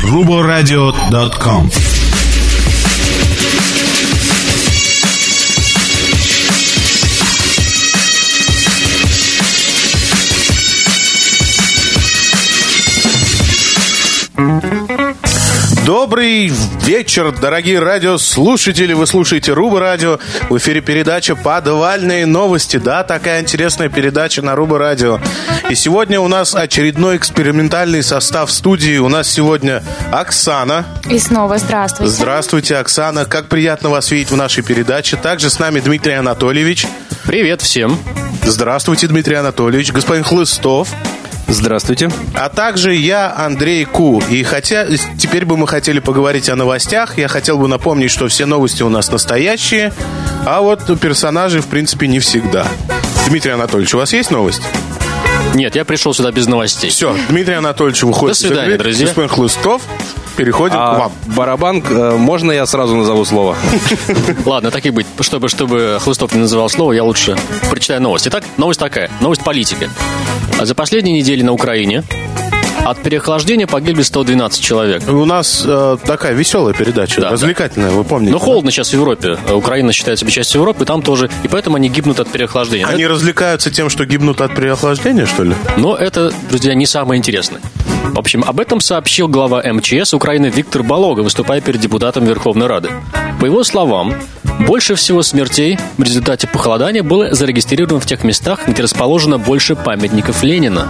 ruboradio.com. Добрый вечер, дорогие радиослушатели. Вы слушаете Руба Радио. В эфире передача «Подвальные новости». Да, такая интересная передача на Руба Радио. И сегодня у нас очередной экспериментальный состав студии. У нас сегодня Оксана. И снова здравствуйте. Здравствуйте, Оксана. Как приятно вас видеть в нашей передаче. Также с нами Дмитрий Анатольевич. Привет всем. Здравствуйте, Дмитрий Анатольевич. Господин Хлыстов. Здравствуйте. А также я, Андрей Ку. И хотя теперь бы мы хотели поговорить о новостях, я хотел бы напомнить, что все новости у нас настоящие, а вот персонажи, в принципе, не всегда. Дмитрий Анатольевич, у вас есть новость? Нет, я пришел сюда без новостей. Все, Дмитрий Анатольевич выходит. До свидания, друзья. Господин Хлыстов, переходим к вам. Барабан, можно я сразу назову слово? Ладно, так и быть. Чтобы Хлыстов не называл слово, я лучше прочитаю новость. Итак, новость такая. Новость политики. За последние недели на Украине от переохлаждения погибли 112 человек. У нас такая веселая передача, да, развлекательная, вы помните. Но холодно сейчас в Европе. Украина считает себя частью Европы, там тоже. И поэтому они гибнут от переохлаждения. Они развлекаются тем, что гибнут от переохлаждения, что ли? Но это, друзья, не самое интересное. В общем, об этом сообщил глава МЧС Украины Виктор Балога, выступая перед депутатом Верховной Рады. По его словам, больше всего смертей в результате похолодания было зарегистрировано в тех местах, где расположено больше памятников Ленина.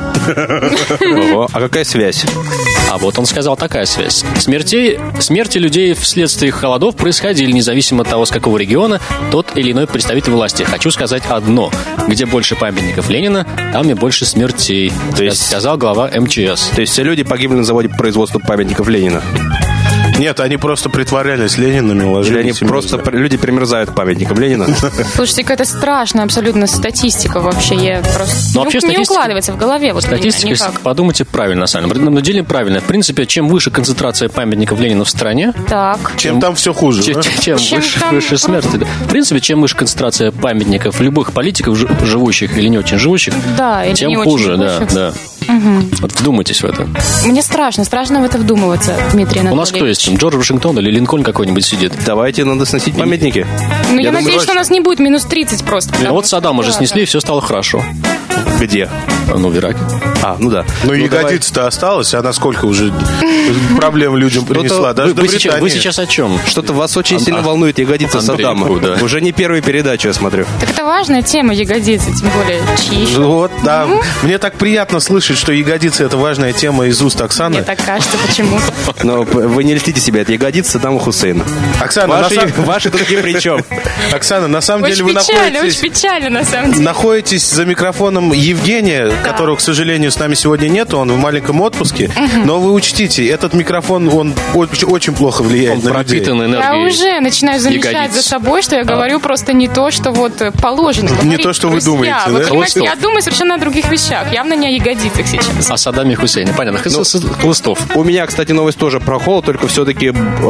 Ого, а какая связь? А вот он сказал, такая связь. Смерти людей вследствие холодов происходили независимо от того, с какого региона тот или иной представитель власти. Хочу сказать одно. Где больше памятников Ленина, там и больше смертей. То есть, сказал глава МЧС. То есть все люди погибли на заводе по производству памятников Ленина? Нет, они просто притворялись Ленинами, ложились. Или они просто, люди примерзают к памятникам Ленина? Слушайте, какая-то страшная абсолютно статистика вообще. Я просто не укладывается в голове. Вот статистика, подумайте правильно, на самом деле. На деле правильно. В принципе, чем выше концентрация памятников Ленина в стране, чем там все хуже. Чем выше смерти. В принципе, чем выше концентрация памятников любых политиков, живущих или не очень живущих, тем хуже. Да. Угу. Вот вдумайтесь в это. Мне страшно в это вдумываться, Дмитрий Анатольевич. У нас кто есть? Джордж Вашингтон или Линкольн какой-нибудь сидит? Давайте, надо сносить памятники. Ну, я надеюсь, что у нас не будет минус 30 просто. Вот Саддама же снесли, и все стало хорошо. Где? Ну, в Ираке. Ну да. Ну, ягодица-то осталась, а насколько уже проблем людям принесла. Даже вы сейчас о чем? Что-то вас очень сильно волнует ягодица Саддама. Уже не первая передача, я смотрю. Так это важная тема, ягодицы, тем более чьи. Вот, да. Мне так приятно слышать, что ягодицы — это важная тема из уст Оксаны. Мне так кажется, почему. Но вы не льстите себя, это ягодица Саддама Хусейна. Оксана, ваши тут ни при чем. Оксана, на самом деле вы находитесь... Очень печально, на самом деле. Находитесь за микрофоном Евгения, которого, к сожалению, с нами сегодня нету, он в маленьком отпуске. Но вы учтите, этот микрофон, он очень плохо влияет на людей. Пропитан энергией. Я уже начинаю замечать за собой, что я говорю просто не то, что вот положено. Не то, что вы думаете, да? Понимаете, я думаю совершенно о других вещах. Явно не о ягодицах сейчас. О Саддаме Хусейне. Понятно. Хлыстов. У меня, кстати, новость тоже про холод, только все-таки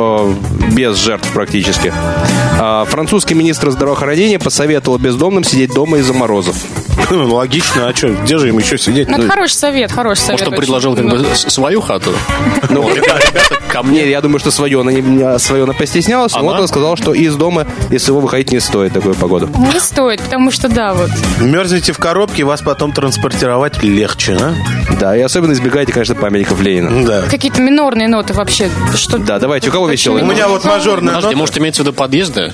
без жертв практически. Французский министр здравоохранения посоветовал бездомным сидеть дома из-за морозов. Ну, логично, а что, где же им еще сидеть? Ну, это хороший совет. Может, он предложил как бы свою хату? Ну, ребята, ко мне, я думаю, что свое она постеснялась. Вот он сказал, что из дома, если его выходить, не стоит такую погоду. Не стоит, потому что вот. Мерзнете в коробке, вас потом транспортировать легче, а? Да, и особенно избегайте, конечно, памятников Ленина. Да. Какие-то минорные ноты вообще. Да, давайте, у кого веселые? У меня вот мажорная нота. Может, имеется в виду подъезды?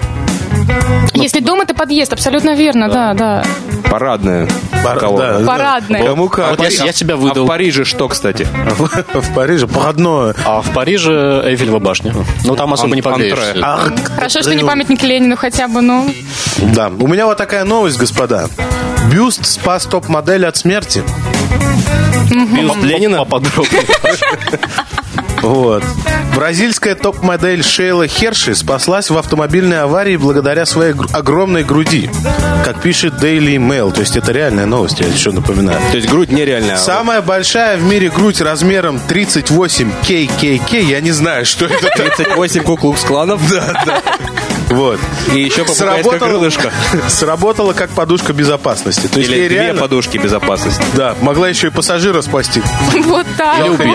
Если дом — это подъезд, абсолютно верно, да. Парадная. Парадная. Кому как. Вот я тебя выдал. А в Париже что, кстати? В Париже парадное. А в Париже Эйфелева башня. Ну, там особо не погреешься. Хорошо, что не памятник Ленину хотя бы, Да. У меня вот такая новость, господа. Бюст спас топ-модель от смерти. Бюст Ленина? Поподробнее. Вот. Бразильская топ-модель Шейла Херши спаслась в автомобильной аварии благодаря своей огромной груди. Как пишет Daily Mail. То есть это реальная новость, я еще напоминаю. То есть грудь нереальная. Самая большая в мире грудь размером 38 ККК. Я не знаю, что это. 38 куклукс-кланов? Да. Вот. И еще попугайское крылышко. Сработала как подушка безопасности. То есть или две реально... подушки безопасности. Да, могла еще и пассажира спасти. Вот так.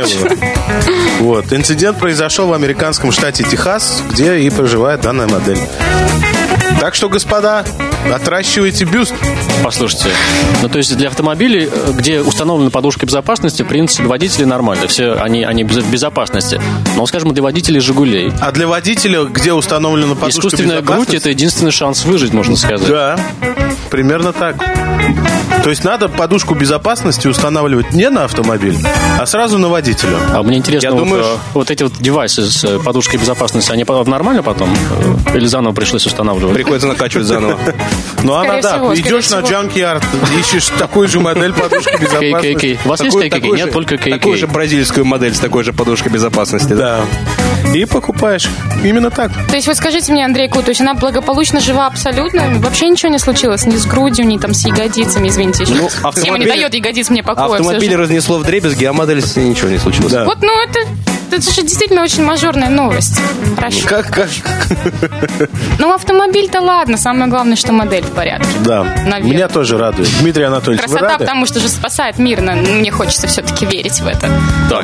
Вот. Инцидент произошел в американском штате Техас, где и проживает данная модель. Так что, господа, отращивайте бюст. Послушайте, ну то есть для автомобилей, где установлена подушка безопасности, в принципе, водители нормально, все они в безопасности. Но, скажем, для водителей «Жигулей». А для водителя, где установлена подушка искусственная безопасности... грудь – это единственный шанс выжить, можно сказать. Да, примерно так. То есть надо подушку безопасности устанавливать не на автомобиль, а сразу на водителя. А мне интересно, вот эти вот девайсы с подушкой безопасности, они нормально потом? Или заново пришлось устанавливать? Приходится накачивать заново. Ну, она, да, идешь на Junkyard, ищешь такую же модель подушки безопасности. KKK. У вас есть KKK? Нет, только KKK. Такую же бразильскую модель с такой же подушкой безопасности. Да. И покупаешь. Именно так. То есть, вот скажите мне, Андрей Ку, то есть она благополучно жива абсолютно? Вообще ничего не случилось? Ни с грудью, ни там с ягодицами, извините. Ну, тема не дает ягодиц мне покоя. Автомобиль разнесло вдребезги, а модель с ней ничего не случилось. Да. Вот, ну это же действительно очень мажорная новость. Хорошо. Как? Ну, автомобиль-то ладно. Самое главное, что модель в порядке. Да. Наверное. Меня тоже радует. Дмитрий Анатольевич, красота, вы рады? потому что же спасает мир. Мне хочется все-таки верить в это.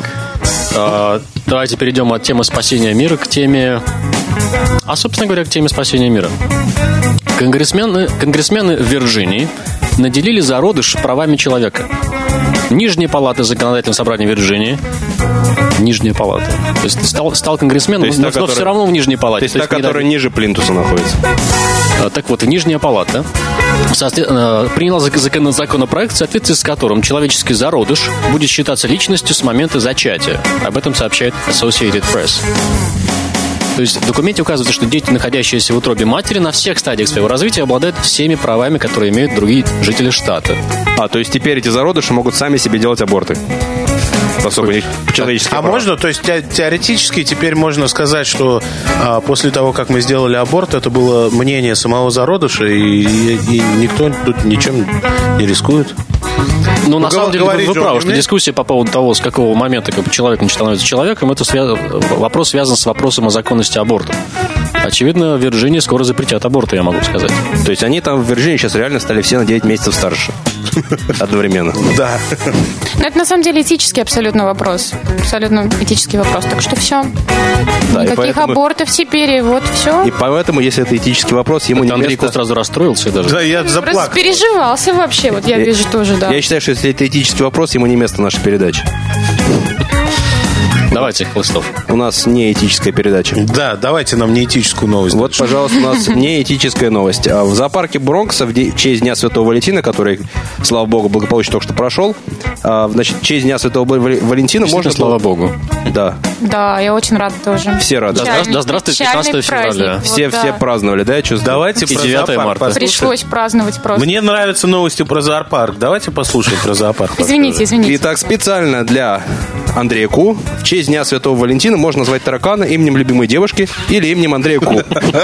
Так, давайте перейдем от темы спасения мира к теме... А, собственно говоря, к теме спасения мира. Конгрессмены в Вирджинии наделили зародыш правами человека. Нижняя палата законодательного собрания Вирджинии. Нижняя палата. То есть стал конгрессменом, но все равно в нижней палате. То есть та, которая ниже плинтуса находится. Так вот, Нижняя палата приняла законопроект, в соответствии с которым человеческий зародыш будет считаться личностью с момента зачатия. Об этом сообщает Associated Press. То есть в документе указывается, что дети, находящиеся в утробе матери, на всех стадиях своего развития обладают всеми правами, которые имеют другие жители штата. То есть теперь эти зародыши могут сами себе делать аборты. Человеческие права. Можно, то есть теоретически теперь можно сказать, что после того, как мы сделали аборт, это было мнение самого зародыша, и никто тут ничем не рискует. Ну, на самом деле, вы правы, что дискуссия по поводу того, с какого момента человек не становится человеком, это вопрос связан с вопросом о законности аборта. Очевидно, в Вирджинии скоро запретят аборты, я могу сказать. То есть они там в Вирджинии сейчас реально стали все на 9 месяцев старше. Одновременно. Да. Но это на самом деле этический абсолютно вопрос. Абсолютно этический вопрос. Так что все. Да, никаких абортов теперь, и вот все. И поэтому, если это этический вопрос, ему не место... Андрей Ку сразу расстроился даже. Да, я заплакал. Переживался вообще, вот я вижу тоже, да. Я считаю, что если это этический вопрос, ему не место нашей передачи. Давайте, Хлыстов. У нас не этическая передача. Да, давайте нам неэтическую новость. Вот, пожалуйста, у нас неэтическая новость. В зоопарке Бронкса в честь Дня Святого Валентина, который, слава богу, благополучно только что прошел, значит, в честь Дня Святого Валентина можно... Слава богу. Да. Да, я очень рада тоже. Все рады. Да, здравствуйте, 15 февраля. Все праздновали, да? Давайте про 9 зоопарк марта. Пришлось праздновать просто. Мне нравятся новости про зоопарк. Давайте послушаем про зоопарк. Извините. Итак, специально для Андрея Ку в честь Дня Святого Валентина можно назвать таракана именем любимой девушки или именем Андрея Ку.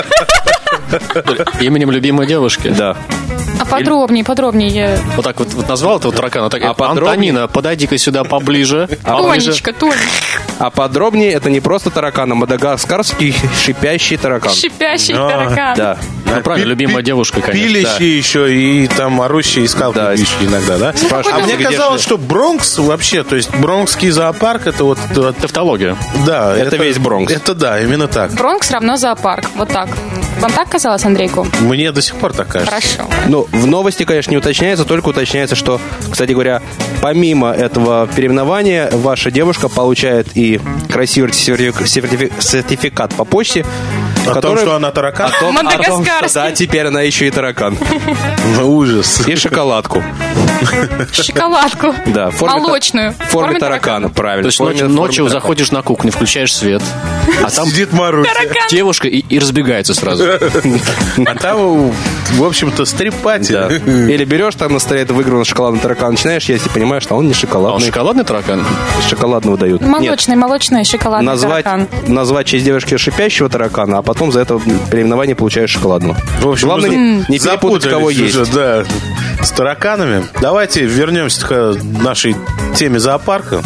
Именем любимой девушки? Да. А подробнее. Вот так вот назвал этого таракана. Так, подробнее? Антонина, подойди-ка сюда поближе. Тонечка. А подробнее, это не просто таракан, а мадагаскарский шипящий таракан. Шипящий таракан. Да. Ну, правильно, любимая девушка, конечно. Пилищий еще и там орущий, и скалкающий иногда, да? А мне казалось, что Бронкс вообще, то есть бронкский зоопарк, это вот... Тавтология. Да. Это весь Бронкс. Это да, именно так. Бронкс равно зоопарк. Вот так. Вам так казалось, Андрейку? Мне до сих пор так кажется. Хорошо. Ну, в новости, конечно, не уточняется, только уточняется, что, кстати говоря, помимо этого переименования, ваша девушка получает и красивый сертификат по почте. О том, что она таракан? Мадагаскарский. Да, теперь она еще и таракан. Ужас. И шоколадку. Шоколадку. Да, молочную. В форме таракана, правильно. То есть ночью заходишь на кухню, включаешь свет, а там Дед Мороз. Девушка и разбегается сразу. А там, в общем-то, стрип-пати. Да. Или берешь там на столе выигранный шоколадный таракан, начинаешь есть и понимаешь, что он не шоколадный. А он шоколадный таракан? Шоколадного дают. Молочный шоколадный таракан. Назвать в честь девушки шипящего таракана, а потом за это переименование получаешь шоколадного. В общем, главное не перепутать, кого есть. Уже, да, с тараканами. Давайте вернемся к нашей теме зоопарка.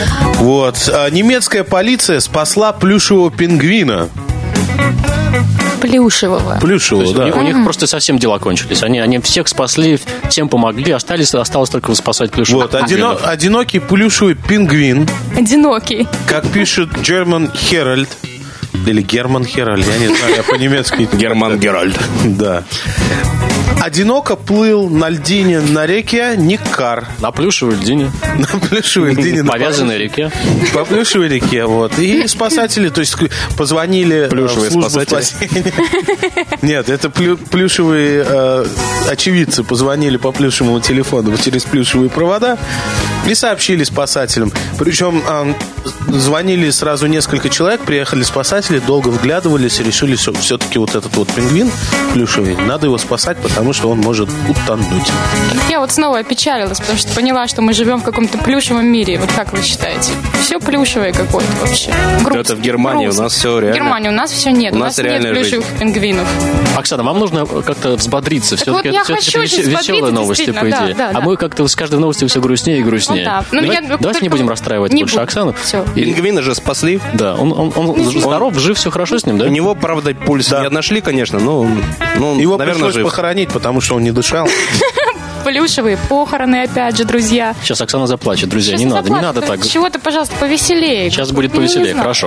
Вот. Немецкая полиция спасла плюшевого пингвина. Плюшевого. Плюшевого, да. У них просто совсем дела кончились. Они всех спасли, всем помогли, осталось только спасать плюшевых. Вот, одинокий плюшевый пингвин. Одинокий. Как пишет German Herald. Или Герман Херальд, я не знаю, я по-немецки. Герман Геральд. Да. Одиноко плыл на льдине на реке Никар. На плюшевой льдине. На плюшевой льдине. По вязаной реке. По плюшевой реке, вот. И спасатели, то есть позвонили в службу спасения. Нет, это плюшевые очевидцы позвонили по плюшевому телефону через плюшевые провода и сообщили спасателям. Причем звонили сразу несколько человек, приехали спасатели, долго вглядывались и решили, что все-таки вот этот вот пингвин плюшевый, надо его спасать, потому что он может утонуть. Я вот снова опечалилась, потому что поняла, что мы живем в каком-то плюшевом мире. Вот как вы считаете? Все плюшевое какое-то вообще. Это в Германии у нас все реально. В Германии у нас все нет. У нас нет плюшевых пингвинов. Оксана, вам нужно как-то взбодриться. Так вот, я хочу очень веселые новости, по идее. Да. А мы как-то с каждой новостью все грустнее и грустнее. Давайте не будем расстраивать больше Оксану. Пингвина же спасли. Да, он здоров, жив, все хорошо с ним, да? У него, правда, пульс не нашли, конечно, но его наверное, пришлось похоронить, потому что он не дышал. Плюшевые похороны, опять же, друзья. Сейчас Оксана заплачет, друзья, не надо так. Чего-то, пожалуйста, повеселее. Сейчас будет повеселее, хорошо.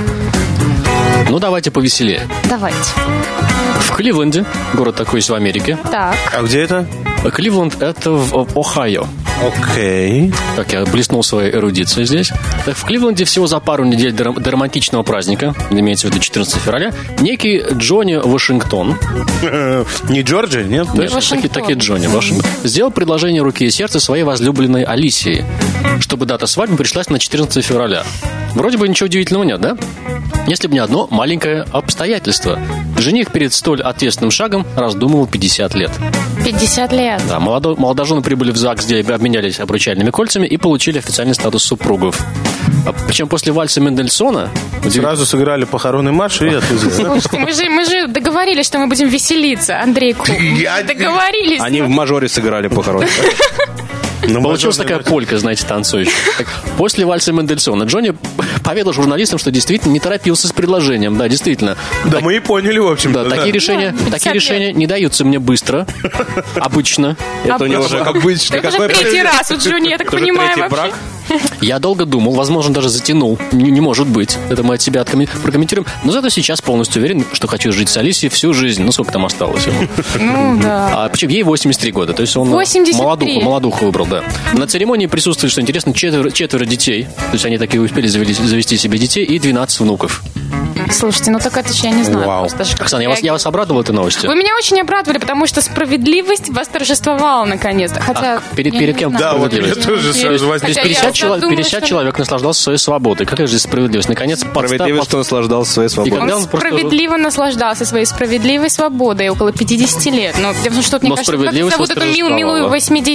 Ну, давайте повеселее. Давайте. В Кливленде, город такой есть в Америке. Так. А где это? Кливленд — это в Ohio. Окей. Так, я блеснул своей эрудицией здесь. Так, в Кливленде всего за пару недель до романтичного праздника, имеется в виду 14 февраля, некий Джонни Вашингтон. Не Джорджи, нет? Нет, такие Джонни Вашингтон. Сделал предложение руки и сердца своей возлюбленной Алисии, чтобы дата свадьбы пришлась на 14 февраля. Вроде бы ничего удивительного нет, да? Если бы не одно маленькое обстоятельство. Жених перед столь ответственным шагом раздумывал 50 лет. 50 лет. Да, молодожены прибыли в ЗАГС, где обменялись обручальными кольцами и получили официальный статус супругов. Причем после вальса Мендельсона... Сразу сыграли похоронный марш и отвезли. Слушайте, мы же договорились, что мы будем веселиться, Андрейку. Договорились. Они в мажоре сыграли похоронный. Получилась такая полька, знаете, танцующая. После вальса Мендельсона Джонни поведал журналистам, что действительно не торопился с предложением. Да, действительно. Да, мы и поняли, в общем-то. Да, такие решения не даются мне быстро. Обычно. Это у него уже обычно. Это уже третий раз у Джонни, я так понимаю, вообще. Я долго думал, возможно, даже затянул. Не может быть. Это мы от себя прокомментируем. Но зато сейчас полностью уверен, что хочу жить с Алисией всю жизнь. Ну, сколько там осталось ему? Ну, да. А причем ей 83 года. То есть он 83. молодуху выбрал, да. На церемонии присутствует, что интересно, четверо детей. То есть они такие успели завести себе детей и 12 внуков. Слушайте, ну так это же я не знаю. Вау. Оксана, я вас обрадовал этой новостью? Вы меня очень обрадовали, потому что справедливость восторжествовала наконец-то. Хотя перед кем да, вот я тоже сразу возник. 50 человек наслаждался своей свободой. Какая же справедливость? Наконец, справедливость, что наслаждался своей свободой. Он справедливо наслаждался своей справедливой свободой около 50 лет. Но что-то, мне кажется, как зовут эту милую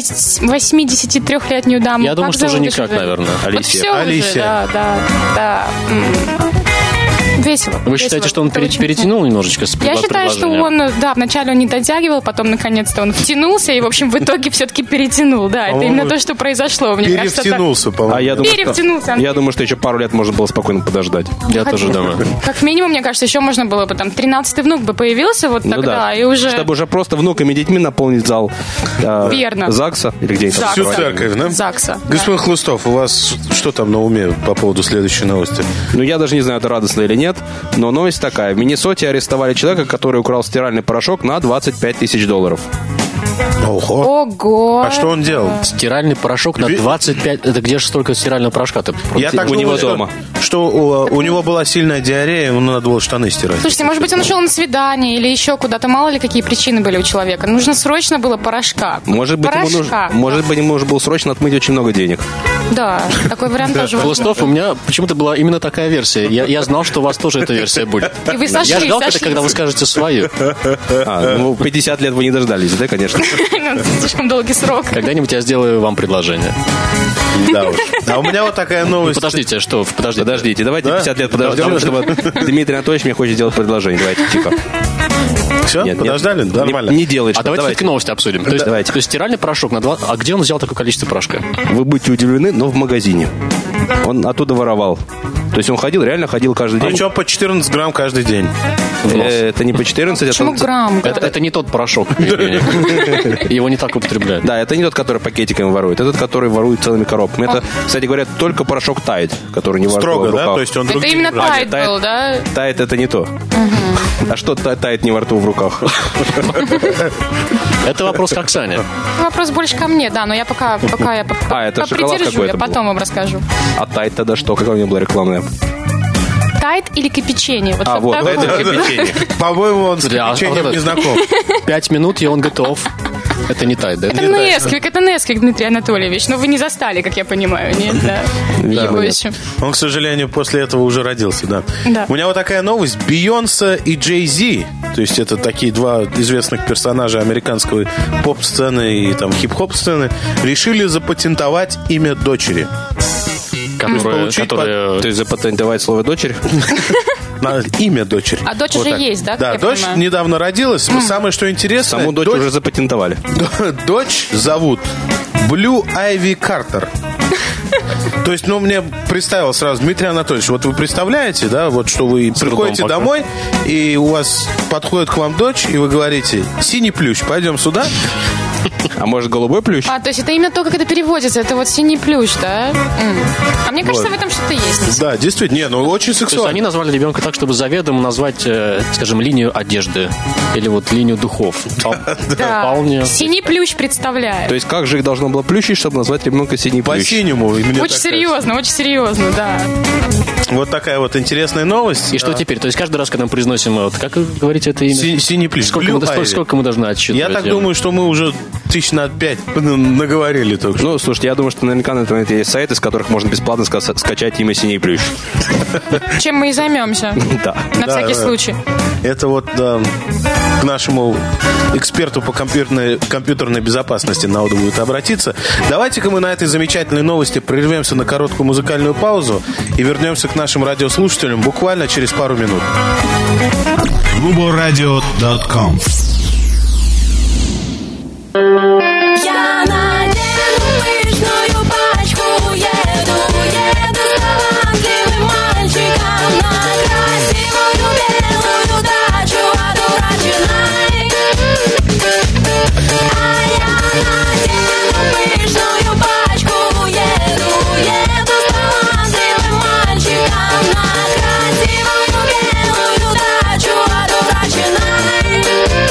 83-летнюю даму? Я думаю, что уже никак, наверное. Алисия. Да. Весело. Вы считаете, что он перетянул немножечко с Я считаю, что он, вначале он не дотягивал, потом, наконец-то, он втянулся и, в общем, в итоге все-таки перетянул. Да, это именно то, что произошло. Мне кажется, перевтянулся, по-моему. Я думаю, что еще пару лет можно было спокойно подождать. Я тоже думаю. Как минимум, мне кажется, еще можно было бы, 13-й внук бы появился вот тогда, и уже... Чтобы уже просто внуками и детьми наполнить зал Верно. ЗАГСа или где это? Всю церковь, да? ЗАГСа. Господин Хлыстов, у вас что там на уме по поводу следующей новости? Ну, я даже не знаю, это радостно или нет, но новость такая. В Миннесоте арестовали человека, который украл стиральный порошок на $25 тысяч. Ого! А что он делал? Стиральный порошок на 25... Это где же столько стирального порошка-то? Я так у него думаю, дома. Что у него была сильная диарея, ему надо было штаны стирать. Слушайте, может быть, он ушел на свидание или еще куда-то. Мало ли, какие причины были у человека. Нужно срочно было порошка. Может быть, ему нужно было срочно отмыть очень много денег. Да, такой вариант тоже Хлыстов, у меня почему-то была именно такая версия. Я знал, что у вас тоже эта версия будет. И вы сошлись. Я ждал, когда вы скажете свою. 50 лет вы не дождались, да, конечно? Слишком долгий срок. Когда-нибудь я сделаю вам предложение. Да уж. А у меня вот такая новость. Подождите, что? Подождите, давайте 50 лет подождем, чтобы Дмитрий Анатольевич мне хочет сделать предложение. Давайте, тихо. Все, подождали? Нормально. Не делай что. А давайте все-таки новости обсудим. То есть стиральный порошок на 2... А где он взял такое количество порошка? Вы будете удивлены, но в магазине. Он оттуда воровал. То есть он реально ходил каждый день. Причем по 14 грамм каждый день. Это не по 14, Почему грамм? Это не тот порошок. Его не так употребляют. Да, это не тот, который пакетиками ворует. Это тот, который ворует целыми коробками. Это, кстати говоря, только порошок Tide, который не ворует в Строго, руках. да? То есть он Это другие именно брали. Tide был, да? Tide это не то. А что Tide не во рту, в руках? Это вопрос к Оксане. Вопрос больше ко мне, да, но я пока это шоколад попридержу, какой-то я потом вам расскажу. А Tide тогда что? Какая у него была рекламная? Тайд или кипячение? Вот Вот, такое. это кипячение. По-моему, он с печеньем не знаком. 5 минут, и он готов. Это не Tide, да? Это Несквик, Дмитрий Анатольевич. Но вы не застали, как я понимаю, нет? Да. Его еще. Он, к сожалению, после этого уже родился, да. Да. У меня вот такая новость. Бейонсе и Джей Зи, то есть это такие два известных персонажа американской поп-сцены и там хип-хоп сцены, решили запатентовать имя дочери. Которая... То есть запатентовать слово «дочерь»? Имя дочери. А дочь Вот уже так. есть, да? Да, как я дочь понимаю? недавно родилась. Самое, что интересно... Саму дочь уже запатентовали. Дочь зовут Блю Айви Картер. То есть, мне представил сразу Дмитрий Анатольевич, вот вы представляете, да, вот что вы приходите домой, и у вас подходит к вам дочь, и вы говорите: синий плющ, пойдем сюда. А может, голубой плющ? То есть это именно то, как это переводится. Это вот синий плющ, да? А мне кажется, в этом что-то есть. Да, действительно, очень То есть сексуально. они назвали ребенка так, чтобы заведомо назвать, скажем, линию одежды или вот линию духов. Да. Вполне. Синий плющ представляю. То есть как же их должно было плющить, чтобы назвать ребенка синий плющ? По-синему. Очень серьезно, да. Вот такая вот интересная новость. И что теперь? То есть каждый раз, когда мы произносим, вот, как вы говорите это имя? Синий плющ. Сколько мы должны отсчитывать? Я так думаю, что мы уже тысяч на 5 наговорили только что. Ну, слушайте, я думаю, что наверняка на интернете есть сайты, с которых можно бесплатно скачать имя «Синий плющ». Чем мы и займемся. Да. На всякий случай. Это вот к нашему эксперту по компьютерной безопасности надо будет обратиться. Давайте-ка мы на этой замечательной новости прервемся на короткую музыкальную паузу и вернемся к нашим радиослушателям буквально через пару минут. RuboRadio.com. Я надену пышную пачку, еду с талантливым мальчиком на красивую белую дачу одураченной. А я надену пышную пачку, еду с талантливым мальчиком на красивую белую дачу одураченной.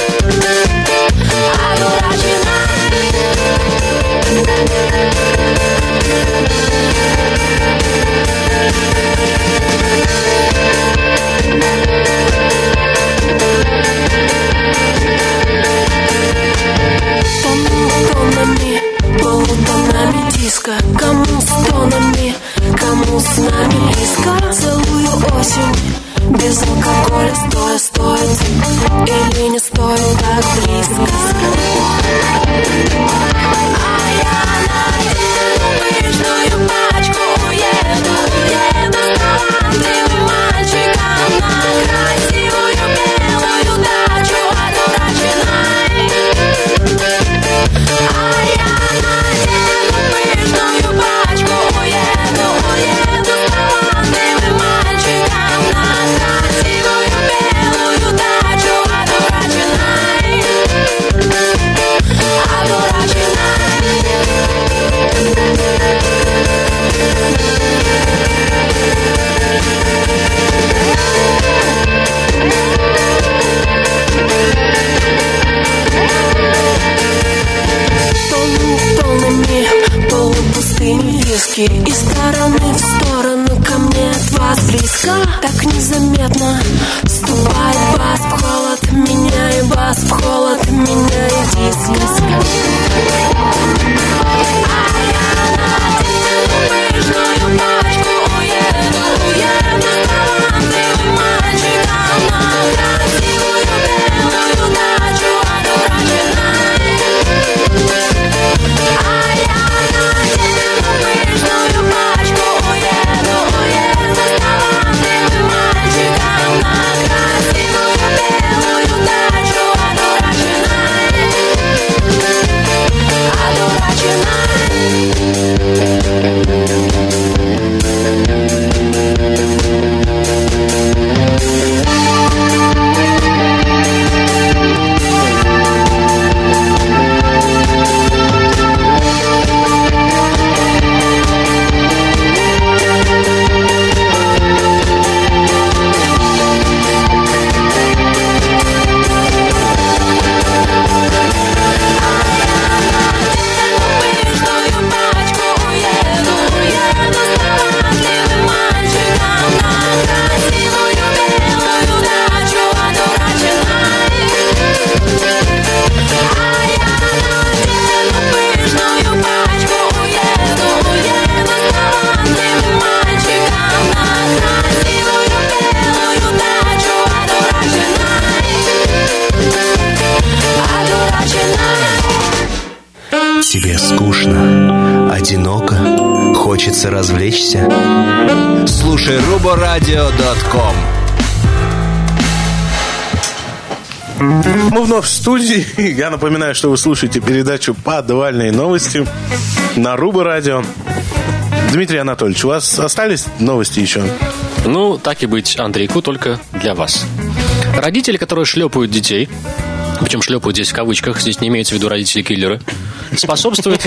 Полутонами диска. Кому с тонами, кому с нами близко. Целую осень без алкоголя, стоит или не стоит так близко. А я надену пышную пачку, еду с талантливым мальчиком на красивую белую дачу одураченной. А я надену пышную пачку, еду с талантливым мальчиком на красивую белую дачу одураченной. Тоннами, полупустыми виски. Из стороны в сторону ко мне от вас близко. Так незаметно ступает бас в холод, меняя бас в холод, меняя диск. А я надену пышную пачку, еду с талантливым мальчиком на красивую белую дачу одураченной. А я надену пышную пачку, еду с талантливым мальчиком на красивую белую дачу одураченной. Одураченной. захотелось развлечься? Слушай ruboradio.com. Мы вновь в студии. Я напоминаю, что вы слушаете передачу «Подвальные новости» на Руба Радио. Дмитрий Анатольевич, у вас остались новости еще? Ну, так и быть, Андрейку, только для вас. Родители, которые шлепают детей, причем шлепают здесь в кавычках, здесь не имеется в виду родители-киллеры, способствуют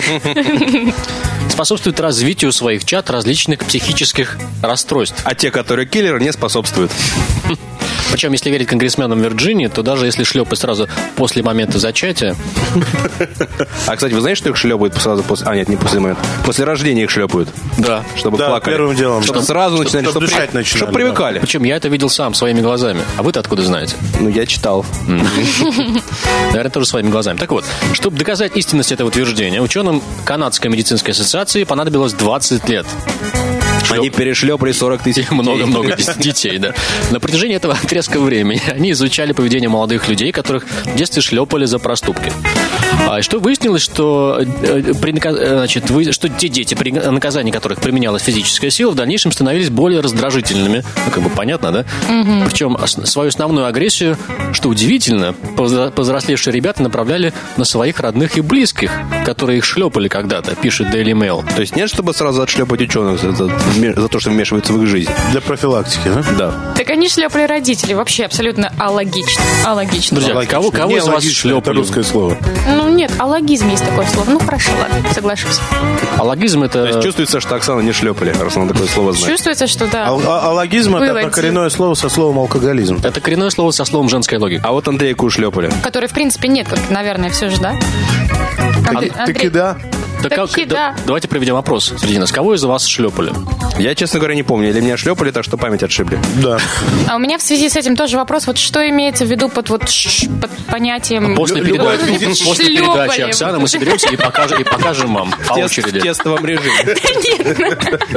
развитию у своих чад различных психических расстройств. А те, которые киллеры, не способствуют. Причем, если верить конгрессменам Вирджинии, то даже если шлепать сразу после момента зачатия... А, кстати, вы знаете, что их шлепают сразу после... А, нет, не после момента. После рождения их шлепают. Да. Чтобы Да, плакали. первым делом. Чтобы сразу начинали, чтобы дышать начинали. Чтобы привыкали. Причем я это видел сам, своими глазами. А вы-то откуда знаете? Ну, я читал. Наверное, тоже своими глазами. Так вот, чтобы доказать истинность этого утверждения, ученым Канадской медицинской ассоциации понадобилось 20 лет. Они перешлепали 40 тысяч Много-много детей, да. На протяжении этого отрезка времени они изучали поведение молодых людей, которых в детстве шлепали за проступки. И что выяснилось, что, что те дети, при наказании которых применялась физическая сила, в дальнейшем становились более раздражительными. Ну, как бы понятно, да? Угу. Причем свою основную агрессию, что удивительно, повзрослевшие ребята направляли на своих родных и близких, которые их шлепали когда-то, пишет Daily Mail. То есть нет, чтобы сразу отшлепать ученых за то, что вмешиваются в их жизнь? Для профилактики, да? Да. Так они шлепали родителей. Вообще абсолютно алогично. Друзья, кого из вас шлепали? Это русское слово. Ну нет, алогизм есть такое слово. Ну хорошо, ладно, соглашусь. Алогизм это... То есть чувствуется, что Оксана не шлепали, раз она такое слово знает. Чувствуется, что да. Алогизм — это коренное слово со словом алкоголизм. Это коренное слово со словом женская логика. А вот Андрейку шлепали. Который, в принципе, нет, как, наверное, все же, да? Таки да. Давайте проведем опрос среди нас. Кого из вас шлепали? Я, честно говоря, не помню. Или меня шлепали, так что память отшибли. Да. А у меня в связи с этим тоже вопрос. Вот что имеется в виду под понятием... После передачи Оксаны мы соберемся и покажем вам по очереди. В тестовом режиме.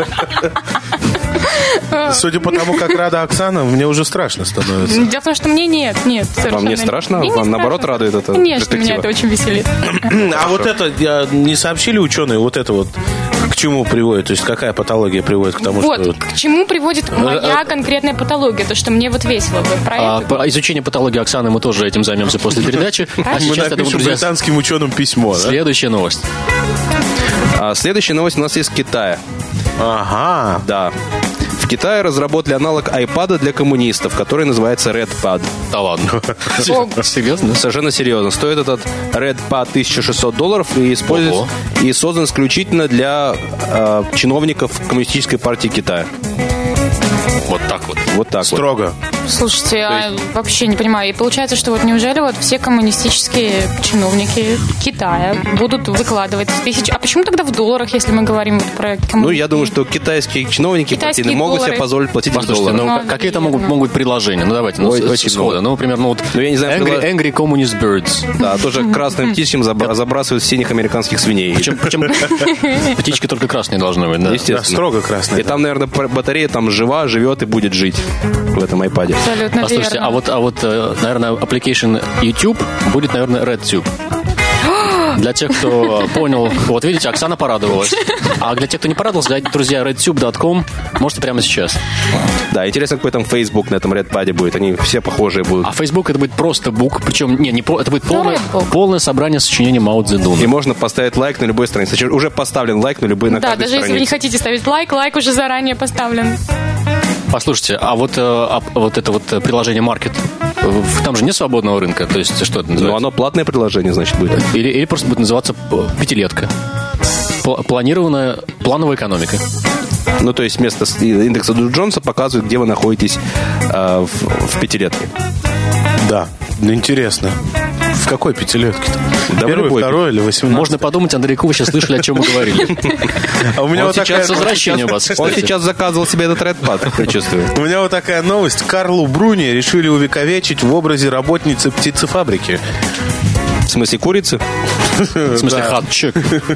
Судя по тому, как рада Оксана, мне уже страшно становится. Дело в том, что мне нет. Вам не страшно? Вам, наоборот, радует это? Конечно, меня это очень веселит. А вот это, не сообщили ученые, вот это вот к чему приводит? То есть какая патология приводит к тому, вот, что... к чему приводит моя конкретная патология? То, что мне вот весело. Вы про это? Изучение патологии Оксаны мы тоже этим займемся после передачи. А сейчас, я думаю, друзья, британским ученым письмо. Следующая новость. Следующая новость у нас из Китая. Ага. Да. В Китае разработали аналог iPad для коммунистов, который называется RedPad. Да ладно. Серьезно? Совершенно серьезно. Стоит этот RedPad $1600 и создан исключительно для чиновников Коммунистической партии Китая. Вот так вот. Вот так строго. Слушайте, я вообще не понимаю. И получается, что вот неужели вот все коммунистические чиновники Китая будут выкладывать тысячи... А почему тогда в долларах, если мы говорим вот про коммунизм? Ну, я думаю, что китайские чиновники могут себе позволить платить в долларах. Ну, какие-то могут быть предложения. Ну, давайте, схода. Ну, например, я не знаю, Angry Communist Birds. Да, тоже красным птичьим забрасывают синих американских свиней. Причем птички только красные должны быть, да? Естественно. Строго красные. И там, наверное, батарея там живет и будет жить в этом iPad. Абсолютно Послушайте, верно. а вот, наверное, application YouTube будет, наверное, RedTube. Для тех, кто понял, вот видите, Оксана порадовалась. А для тех, кто не порадовался, дайте, друзья, redtube.com, можете прямо сейчас. Да, интересно, какой там Facebook на этом RedPad будет. Они все похожие будут. А Facebook это будет просто бук, причем это будет полное собрание сочинений Мао Цзэдуна. И можно поставить лайк на любой странице. Уже поставлен лайк на любой на каждой даже странице. если вы не хотите ставить лайк уже заранее поставлен. Послушайте, а вот это вот приложение Market, там же нет свободного рынка, то есть что это называется? Ну, оно платное приложение, значит, будет. Или просто будет называться пятилетка. Плановая экономика. Ну, то есть вместо индекса Dow Джонса показывают, где вы находитесь в пятилетке. Да, интересно. В какой пятилетке-то? Да, Первый, второй или 18? Можно подумать, Андрейку, вы сейчас слышали, о чем мы говорили. А у меня вот такая... Сейчас возвращение у вас. Он сейчас заказывал себе этот RedPad, предчувствую. У меня вот такая новость. Карлу Бруни решили увековечить в образе работницы птицефабрики. В смысле курицы? В смысле хатчик.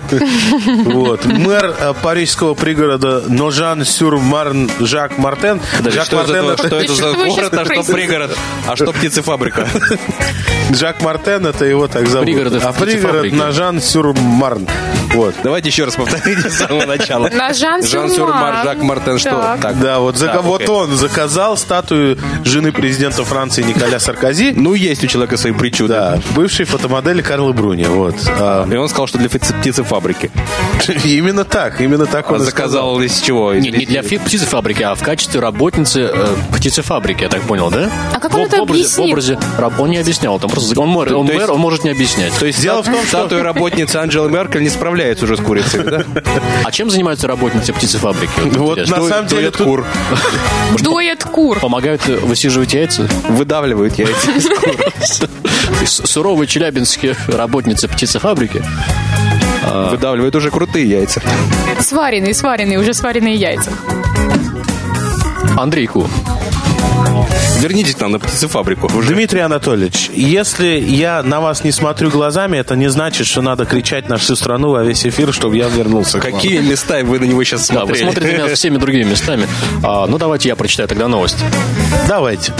Вот. Мэр парижского пригорода Ножан-сюр-Марн Жак Мартен. Что это за город, а что пригород, а что птицефабрика? Жак Мартен, это его так зовут. Пригород Ножан-сюр-Марн. Вот. Давайте еще раз повторите с самого начала. На Жан-Сюр-Мар, Жак Мартен, что? Так. Да, вот он заказал статую жены президента Франции Николя Саркози. Ну, есть у человека свои причуды. Да, бывшей фотомодели Карлы Бруни. Вот. И он сказал, что для птицефабрики. Именно так он и Заказал из чего? Не для птицефабрики, а в качестве работницы птицефабрики, я так понял, да? А как он это объяснит? Он не объяснял, там просто он может не объяснять. То есть Дело в том, что- статуя работницы Анджелы Меркель не справляется уже с курицей, да? А чем занимаются работницы птицефабрики? Вот Интересно. на самом деле Дует тут... кур. Дует кур. Помогают высиживать яйца? Выдавливают яйца из кур. Суровые челябинские работницы птицефабрики. Выдавливают уже крутые яйца. Уже сваренные яйца. Андрейку. Вернитесь к нам на птицефабрику. Уже. Дмитрий Анатольевич, если я на вас не смотрю глазами, это не значит, что надо кричать на всю страну во весь эфир, чтобы я вернулся к вам. Какие места вы на него сейчас Да, вы смотрели? смотрите меня всеми другими местами. Ну, давайте я прочитаю тогда новость. Давайте.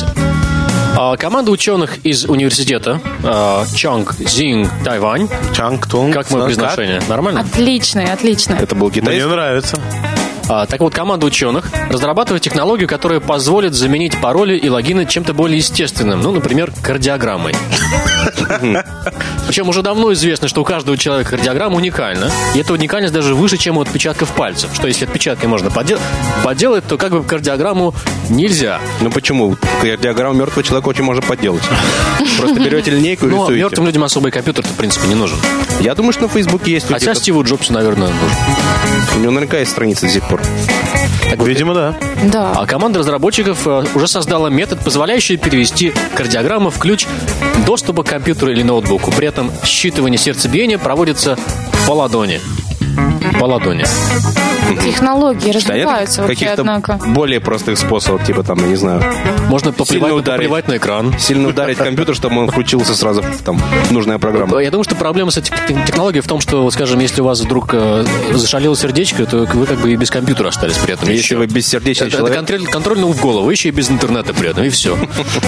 Команда ученых из университета Чангцзинг, Тайвань. Чангтунг. Как мое произношение? Нормально? Отлично. Это был Мне китайский. нравится. Так вот, команда ученых разрабатывает технологию, которая позволит заменить пароли и логины чем-то более естественным. Ну, например, кардиограммой. Причем уже давно известно, что у каждого человека кардиограмма уникальна. И эта уникальность даже выше, чем у отпечатков пальцев. Что если отпечаткой можно поделать, то как бы кардиограмму нельзя. Ну почему? Кардиограмму мертвого человека очень можно подделать. Просто берете линейку и Но рисуете. мертвым людям особый компьютер, в принципе, не нужен. Я думаю, что на Фейсбуке есть. Хотя Стиву Джобсу, наверное, нужен. У него наверняка есть страница до сих пор. Видимо, да. Да. А команда разработчиков уже создала метод, позволяющий перевести кардиограмму в ключ доступа к компьютеру или ноутбуку. При этом считывание сердцебиения проводится по ладони. Технологии А нет развиваются вообще, каких-то однако. более простых способов, типа там, я не знаю, Можно Сильно ударить. поплевать на экран. сильно ударить компьютер, чтобы он включился сразу в там нужная программа. Я думаю, что проблема с этой технологией в том, что, вот, скажем, если у вас вдруг зашалило сердечко, то вы как бы и без компьютера остались при этом. Если Еще. вы бессердечный Это человек. контроль в голову, еще и без интернета при этом, и все.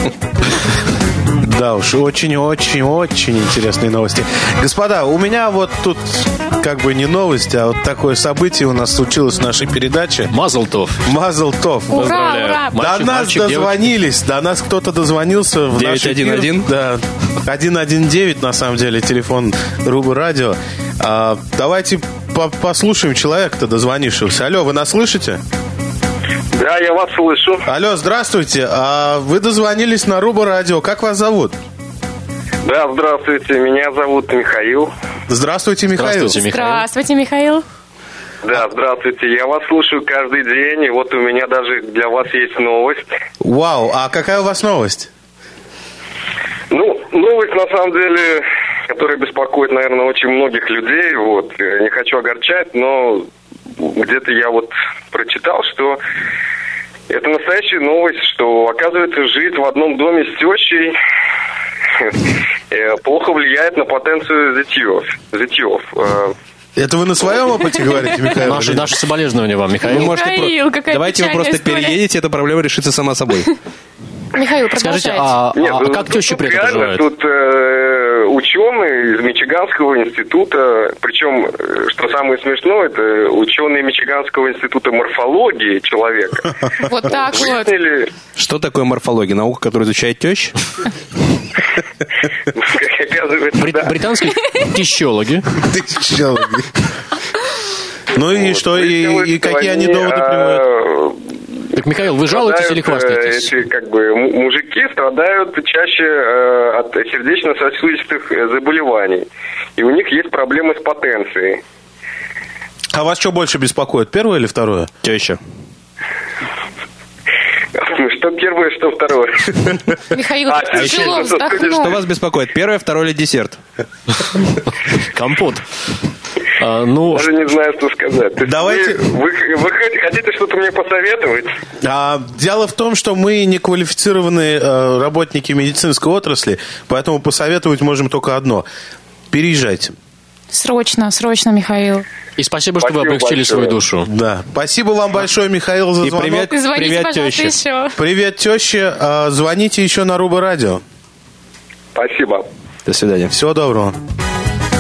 Да уж, очень-очень-очень интересные новости. Господа, у меня вот тут как бы не новость, а вот такое событие у нас случилось в нашей передаче. Мазлтов. Мазл-тов. Ура! До нас дозвонились, до нас кто-то дозвонился в наш эфир. 911? Да, 119, на самом деле, телефон Рубы Радио. Давайте послушаем человека-то дозвонившегося. Алло, вы нас слышите? Да, я вас слышу. Алло, здравствуйте. Вы дозвонились на Руба Радио. Как вас зовут? Да, здравствуйте, меня зовут Михаил. Здравствуйте, Михаил. Здравствуйте, Михаил. Здравствуйте, Михаил. Да, здравствуйте, я вас слушаю каждый день, и вот у меня даже для вас есть новость. Вау, а какая у вас новость? Ну, новость, на самом деле, которая беспокоит, наверное, очень многих людей, вот, не хочу огорчать, но где-то я вот прочитал, что это настоящая новость, что, оказывается, жить в одном доме с тещей плохо влияет на потенцию зятьев. Это вы на своем опыте говорите, Михаил? Наше соболезнование вам, Михаил. Вы можете Михаил, какая Давайте вы печальная просто история. переедете, эта проблема решится сама собой. Михаил, Скажите, продолжайте. как теща при этом реально, поживает? тут ученые из Мичиганского института, причем, что самое смешное, это ученые Мичиганского института морфологии человека. Вот так вот. Выяснили, Что такое морфология? Наука, которая изучает тещ? как оказывается, да. Британские тещологи. Ну и что, Выяснилось, и что какие они доводы приводят? Так, Михаил, вы жалуетесь или хвастаетесь? Эти, как бы, мужики страдают чаще от сердечно-сосудистых заболеваний. И у них есть проблемы с потенцией. А вас что больше беспокоит, первое или второе? Теща. Что первое, что второе. Михаил, тяжело Что вздохнул. вас беспокоит? Первое, второе или десерт? Компот. Ну, Даже не знаю, что сказать. То есть Давайте- Вы хотите что-то мне посоветовать? Дело в том, что мы не квалифицированные работники медицинской отрасли, поэтому посоветовать можем только одно. Переезжайте. Срочно, Михаил. и спасибо, что вы Спасибо облегчили свою большое. душу. Да. Спасибо вам большое, Михаил, за И звонок. привет, Звоните, привет, пожалуйста, теща. еще. Привет, теща. Звоните еще на Руба Радио. Спасибо. До свидания. Всего доброго.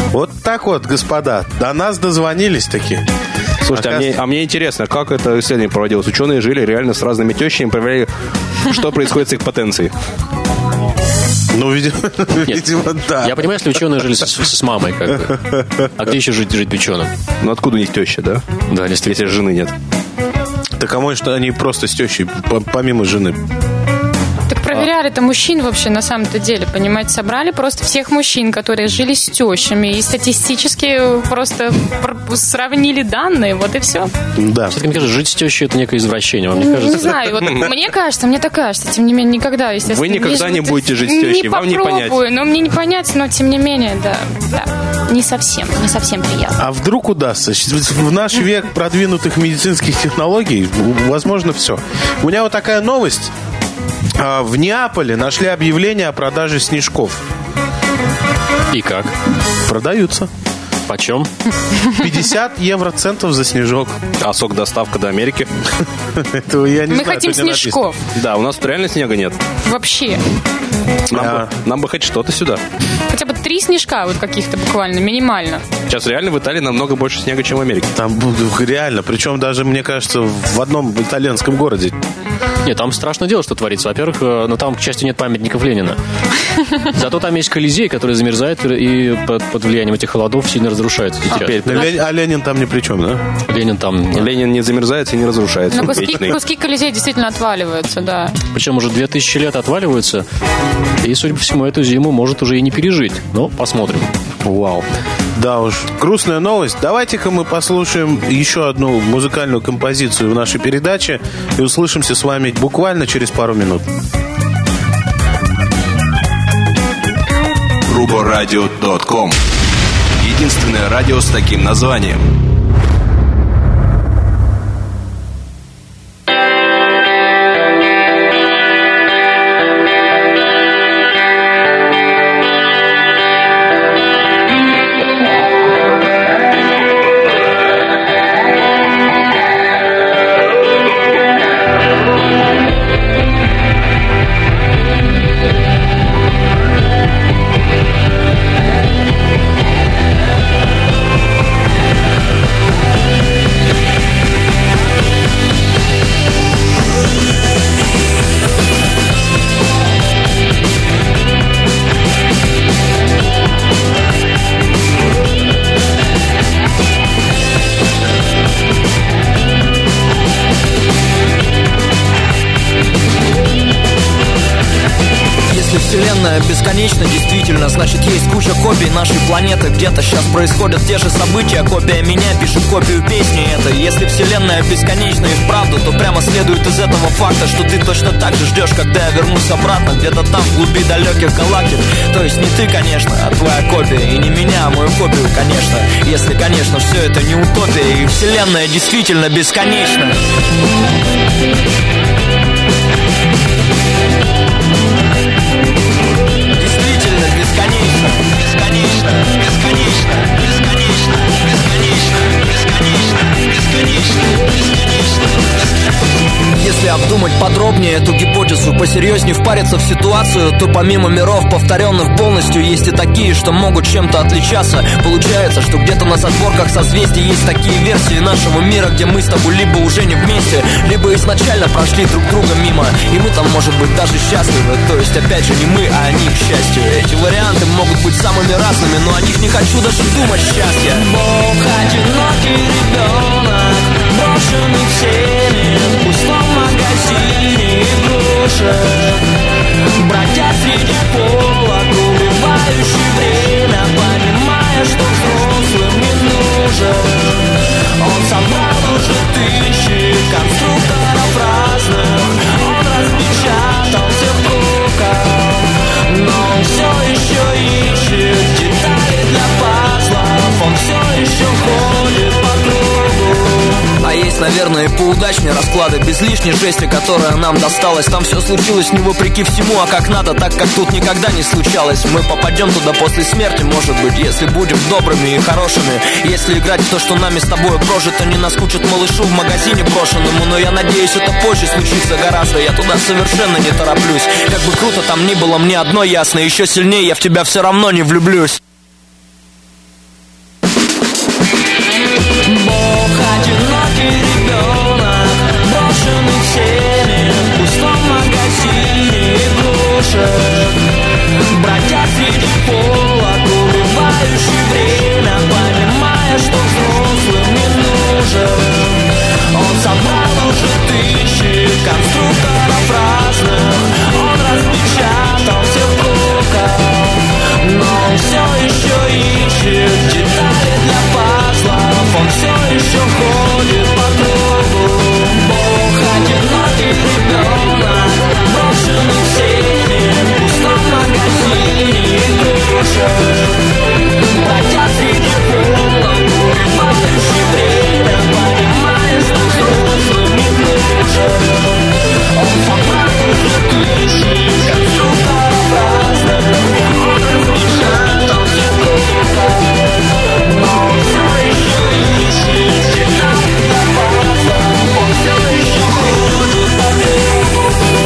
Вот так вот, господа, до нас дозвонились такие. Слушайте, а мне интересно, как это исследование проводилось? Ученые жили реально с разными тещами, проверяли, что происходит с их потенцией. Ну, видимо, да. Я понимаю, если ученые жили с мамой, как бы. А где еще жить ученым? Ну, откуда у них теща, да? Да, если жены нет. Так, а может, они просто с тещей, помимо жены? Так проверяли-то мужчин вообще на самом-то деле, понимаете, собрали просто всех мужчин, которые жили с тещами, и статистически просто сравнили данные, вот и все. Да. Все-таки, мне кажется, жить с тещей — это некое извращение, вам не кажется? Не знаю, вот мне кажется, мне так кажется, тем не менее, никогда, естественно. Вы никогда не будете жить с тещей, вам не понять. Не попробую, но мне не понять, но тем не менее, да, не совсем приятно. А вдруг удастся? В наш век продвинутых медицинских технологий возможно все. У меня вот такая новость. В Неаполе нашли объявление о продаже снежков. И как? Продаются. Почем? 50 евроцентов за снежок. А сок доставка до Америки? Этого я не знаю. Мы хотим снежков. Да, у нас тут реально снега нет. Вообще. Нам бы хоть что-то сюда. Хотя бы 3 снежка вот каких-то буквально, минимально. Сейчас реально в Италии намного больше снега, чем в Америке. Там реально, причем даже, мне кажется, в одном итальянском городе. Нет, там страшное дело, что творится. Во-первых, там, к счастью, нет памятников Ленина. Зато там есть Колизей, который замерзает и под влиянием этих холодов сильно разрушается. А Ленин там ни при чем, да? Ленин не замерзается и не разрушается. Но куски Колизея действительно отваливаются, да. Причем уже 2000 лет отваливаются. И, судя по всему, эту зиму может уже и не пережить. Но посмотрим. Вау. Да уж, грустная новость. Давайте-ка мы послушаем еще одну музыкальную композицию в нашей передаче и услышимся с вами буквально через пару минут. RuboRadio.com. Единственное радио с таким названием. Бесконечно, действительно, значит, есть куча копий нашей планеты. Где-то сейчас происходят те же события. Копия меня пишет копию песни этой. Если вселенная бесконечна и вправду, то прямо следует из этого факта, что ты точно так же ждешь, когда я вернусь обратно. Где-то там, в глуби далеких галактик. То есть не ты, конечно, а твоя копия. И не меня, а мою копию, конечно. Если, конечно, все это не утопия. И вселенная действительно бесконечна. Бесконечно, бесконечно, бесконечно, бесконечно, бесконечно, бесконечно, бесконечно, бесконечно. Если обдумать подробнее эту гипотезу, посерьезнее впариться в ситуацию, то помимо миров, повторенных полностью, есть и такие, что могут чем-то отличаться. Получается, что где-то на задворках созвездий есть такие версии нашего мира, где мы с тобой либо уже не вместе, либо изначально прошли друг друга мимо, и мы там, может быть, даже счастливы. То есть, опять же, не мы, а они, к счастью. Эти варианты могут быть самыми разными, но о них не хочу даже думать счастья. Бог, одинокий ребенок, брошенный всеми в пустом магазине игрушек, бродя среди полок, убивающий время, понимая, что взрослым не нужен. Он собрал уже тысячи конструкторов разных, он распечатался в руках, но он все еще ищет детали для пазлов, он все еще ходит по кругу. А есть, наверное, и поудачнее расклады, без лишней жести, которая нам досталась. Там все случилось не вопреки всему, а как надо, так как тут никогда не случалось. Мы попадем туда после смерти, может быть, если будем добрыми и хорошими. Если играть в то, что нами с тобой прожито, не наскучит малышу в магазине брошенному. Но я надеюсь, это позже случится гораздо, я туда совершенно не тороплюсь. Как бы круто там ни было, мне одно ясно, еще сильнее я в тебя все равно не влюблюсь. игрушек. Бродя среди полок, убивающий время, понимая, что взрослым не нужен. Он собрал уже тысячи конструкторов разных, он распечатал все в руках, но он все еще ищет детали для пазлов, он все еще ходит по кругу. Бог одинокий ребенок, брошенный всеми в пустом магазине игрушек. Бродя среди полок, убивающий время, понимая, что взрослым не нужен. Он собрал уже тысячи конструкторов разных, он распечатал все в руках, но он все еще ищет детали для пазлов, он все еще ходит по кругу.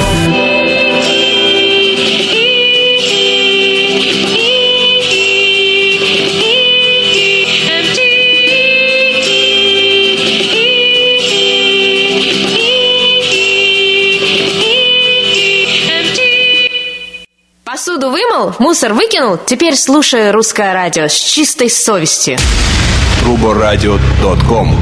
Посуду вымыл, мусор выкинул, теперь слушай русское радио с чистой совестью. Ruboradio.com.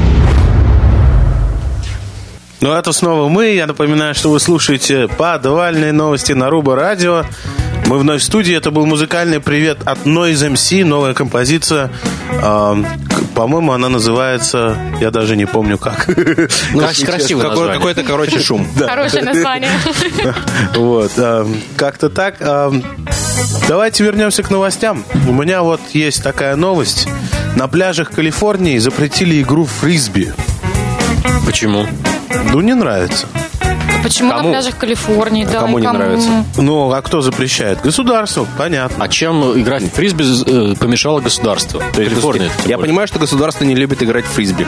Ну, это снова мы. Я напоминаю, что вы слушаете подвальные новости на Руба Радио. Мы вновь в студии. Это был музыкальный привет от Noise MC. Новая композиция. По-моему, она называется... Я даже не помню как. Красивое название. Какой-то, короче, шум. Хорошее название. Вот. Как-то так. Давайте вернемся к новостям. У меня вот есть такая новость. На пляжах Калифорнии запретили игру фрисби. Почему? Ну, не нравится. Почему Кому? на пляжах Калифорнии? Да, кому и не нравится? Ну, а кто запрещает? Государство, понятно. А чем играть в фрисби помешало государство? Калифорния. Я понимаю, что государство не любит играть в фрисби.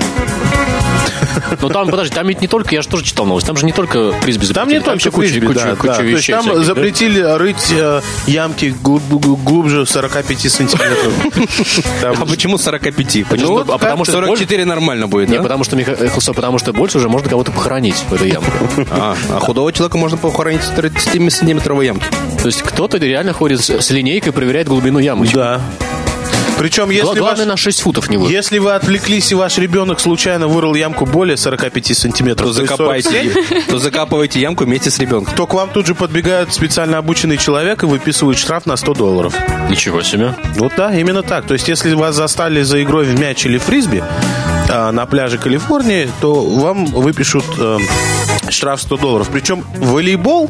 Но там, подожди, там ведь не только, я же тоже читал новость, там же не только фрисби запретили. Там не только фрисби, да. куча То есть вещей там всяких, запретили рыть ямки глубже 45 сантиметров. А почему 45? Ну, потому что 44 нормально будет, Не, да? потому что больше уже можно кого-то похоронить в этой ямке. А худого человека можно похоронить в 30-сантиметровой ямке. То есть кто-то реально ходит с линейкой и проверяет глубину ямочки. Да. Причем, если, Главное, на 6 футов не выйдет. если вы отвлеклись и ваш ребенок случайно вырыл ямку более 45 сантиметров, То закапывайте ямку вместе с ребенком. то к вам тут же подбегает специально обученный человек и выписывает штраф на $100. Ничего себе. Вот да, именно так. То есть, если вас застали за игрой в мяч или фрисби на пляже Калифорнии, то вам выпишут штраф $100. Причем волейбол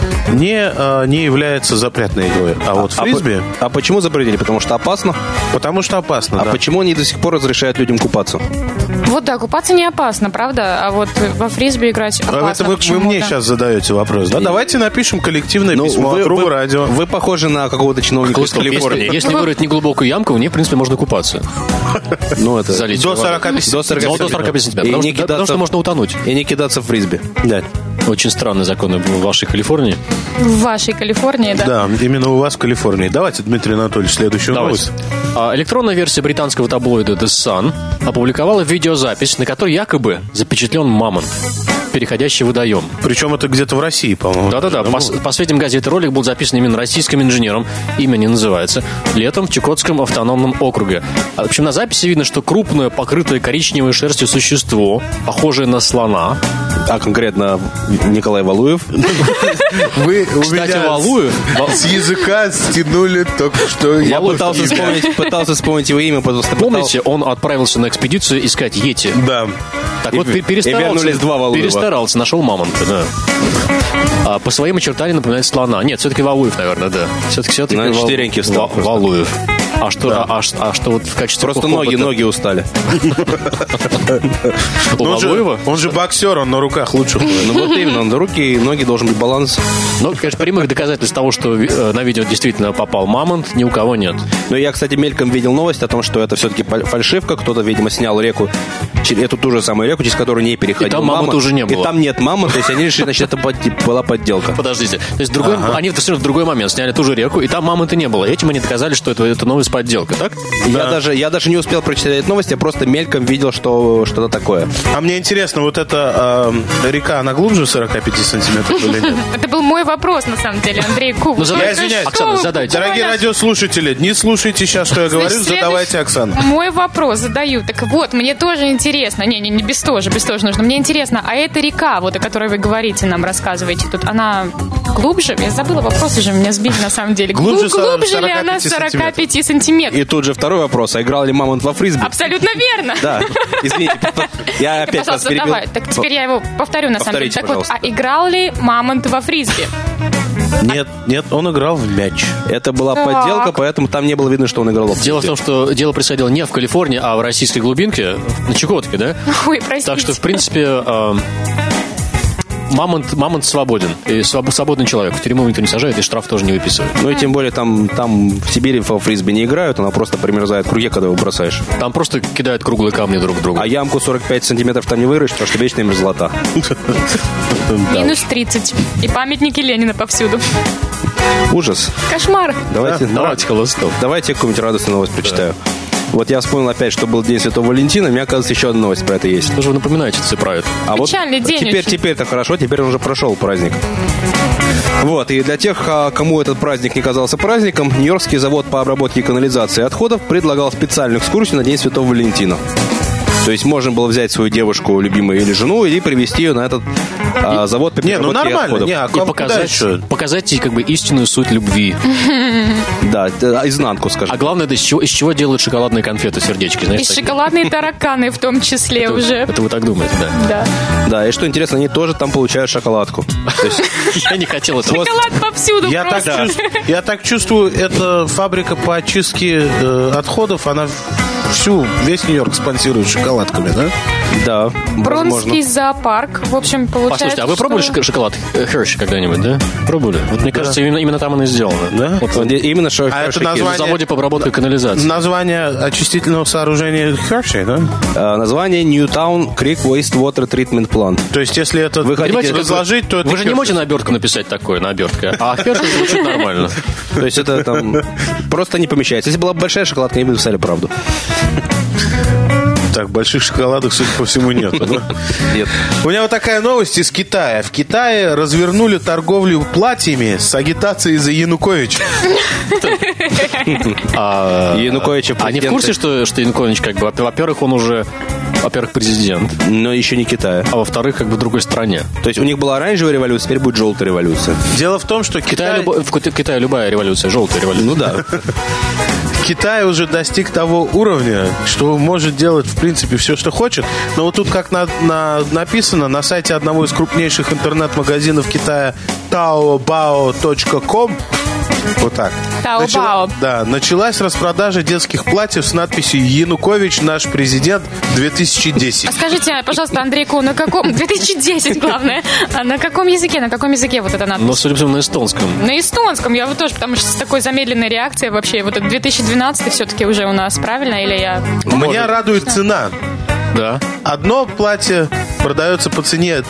не является запретной игрой. А вот фрисби... А почему запретили? Потому что опасно? Потому что опасно, А да. почему они до сих пор разрешают людям купаться? Вот да, купаться не опасно, правда? А вот во фрисби играть опасно. Это вы Почему, мне да? сейчас задаете вопрос. Да, давайте напишем коллективное письмо от Руба Радио. Вы похожи на какого-то чиновника из Калифорнии. Если вырыть неглубокую ямку, в ней, в принципе, можно купаться. Ну, это... Залить До водой. 45 До 45 До 45 сантиметров. И не Потому что кидаться- можно утонуть. И не кидаться в фрисби. Да. Очень странные законы в вашей Калифорнии. В вашей Калифорнии, да? Да, именно у вас в Калифорнии. Давайте, Дмитрий Анатольевич, следующую Давайте. новость. Электронная версия британского таблоида The Sun опубликовала видеозапись, на которой якобы запечатлен мамонт, переходящий водоем. Причем это где-то в России, по-моему. Да-да-да. По сведениям газеты, ролик был записан именно российским инженером. Имя не называется. Летом в Чукотском автономном округе. В общем, на записи видно, что крупное, покрытое коричневой шерстью существо, похожее на слона. А конкретно Николай Валуев. Вы у Кстати, меня Валуев... с языка стянули только что. Я Валуев. пытался вспомнить его имя, просто Помните, он отправился на экспедицию искать йети. Да. Так вот, И перестарался. вернулись два Валуева. Перестарался, нашел мамонта, да. А по своим очертаниям напоминает слона. Нет, все-таки Валуев, наверное, да. Все-таки На четвереньки встал просто. Валуев. А что вот в качестве Просто хобота? ноги устали. У Валуева? Он же боксер, он на руках лучше ходит. Ну вот именно, на руки и ноги должен быть баланс. Ну, конечно, прямых доказательств того, что на видео действительно попал мамонт, ни у кого нет. Но я, кстати, мельком видел новость о том, что это все-таки фальшивка. Кто-то, видимо, снял реку, эту ту же самую реку, через которую не переходил И там мамонта уже не было. И там нет мамонта, то есть они решили, значит, это была подделка. Подождите. То есть они в другой момент сняли ту же реку, и там мамонта не было. Этим они доказали, что эту новость оказалась подделка, так? Я даже не успел прочитать эту новость, я просто мельком видел, что что-то такое. А мне интересно, вот эта река, она глубже 45 сантиметров или нет? Это был мой вопрос, на самом деле, Андрей Куб. Я извиняюсь, Оксана, задайте. Дорогие радиослушатели, не слушайте сейчас, что я говорю, задавайте Оксану. Мой вопрос задаю. Так вот, мне тоже интересно. Не без тоже нужно. Мне интересно, а эта река, вот о которой вы говорите, нам рассказываете тут, она глубже? Я забыла вопрос, уже меня сбили на самом деле. Глубже ли она 45 сантиметров? И тут же второй вопрос, а играл ли мамонт во фрисби? Абсолютно верно. Да, извините, я опять вас Пожалуйста, перебил. давай. Так теперь я его повторю на самом деле. Повторите, Так вот, пожалуйста. а играл ли мамонт во фрисби? Нет, он играл в мяч. Это была подделка, поэтому там не было видно, что он играл в фрисби. Дело в том, что дело происходило не в Калифорнии, а в российской глубинке, на Чукотке, да? Ой, простите. Так что, в принципе, мамонт свободен. И свободный человек. В тюрьму никто не сажает, и штраф тоже не выписывает. Ну и тем более там в Сибири во фрисби не играют, она просто примерзает в круге, когда его бросаешь. Там просто кидают круглые камни друг к другу. А ямку 45 сантиметров там не вырыть, потому что вечная мерзлота. Минус 30. И памятники Ленина повсюду. Ужас. Кошмар. Давайте холостов. Давайте я какую-нибудь радостную новость прочитаю. Вот я вспомнил опять, что был День Святого Валентина. У меня, оказывается, еще одна новость про это есть. Что же вы напоминаете все про это? А Печальный день очень. Теперь-то хорошо, теперь он уже прошел праздник. Вот, и для тех, кому этот праздник не казался праздником, Нью-Йоркский завод по обработке и канализации отходов предлагал специальную экскурсию на День Святого Валентина. То есть можно было взять свою девушку, любимую или жену, и привезти ее на этот завод по переработке отходов. И показать ей как бы истинную суть любви. Да, изнанку, скажем. А главное, это из чего делают шоколадные конфеты, сердечки, знаете? И шоколадные тараканы в том числе уже. Это вы так думаете, да? Да. Да, и что интересно, они тоже там получают шоколадку. Я не хотел этого. Шоколад повсюду просто. Я так чувствую, эта фабрика по очистке отходов, она весь Нью-Йорк спонсирует шоколадками, да? Да, Бронский зоопарк. В общем, получается, Послушайте, а вы пробовали шоколад Херши когда-нибудь, да? Пробовали? Вот мне кажется, именно там оно и сделано. Да? Вот, именно что А это На заводе по обработке канализации. Название очистительного сооружения Херши, да? Название Newtown Creek Wastewater Treatment Plant. То есть, если это Понимаете, разложить, то это вы же не можете на обертку написать такое, на обертке. А Херши звучит нормально. То есть это там просто не помещается. Если была бы большая шоколадка, они бы написали правду. Так, больших шоколадок, судя по всему, нет. Нет. У меня вот такая новость из Китая. В Китае развернули торговлю платьями с агитацией за Януковича. Януковича Они в курсе, что Янукович, как бы, во-первых, он уже, президент, но еще не Китая. а во-вторых, как бы в другой стране. То есть у них была оранжевая революция, теперь будет желтая революция. Дело в том, что В Китае любая революция, желтая революция. Ну да. Китай уже достиг того уровня, что может делать, в принципе, все, что хочет. Но вот тут, как написано, на сайте одного из крупнейших интернет-магазинов Китая taobao.com, вот так. Taobao. Началась распродажа детских платьев с надписью «Янукович, наш президент 2010». А скажите, пожалуйста, Андрей Ку, на каком... 2010, главное. А на каком языке? На каком языке вот это надпись? Но, судя по всему, на эстонском. На эстонском, я вот тоже, потому что с такой замедленной реакцией вообще, вот это 2012 все-таки уже у нас, правильно? Или я... Меня радует цена. Да. Одно платье продается по цене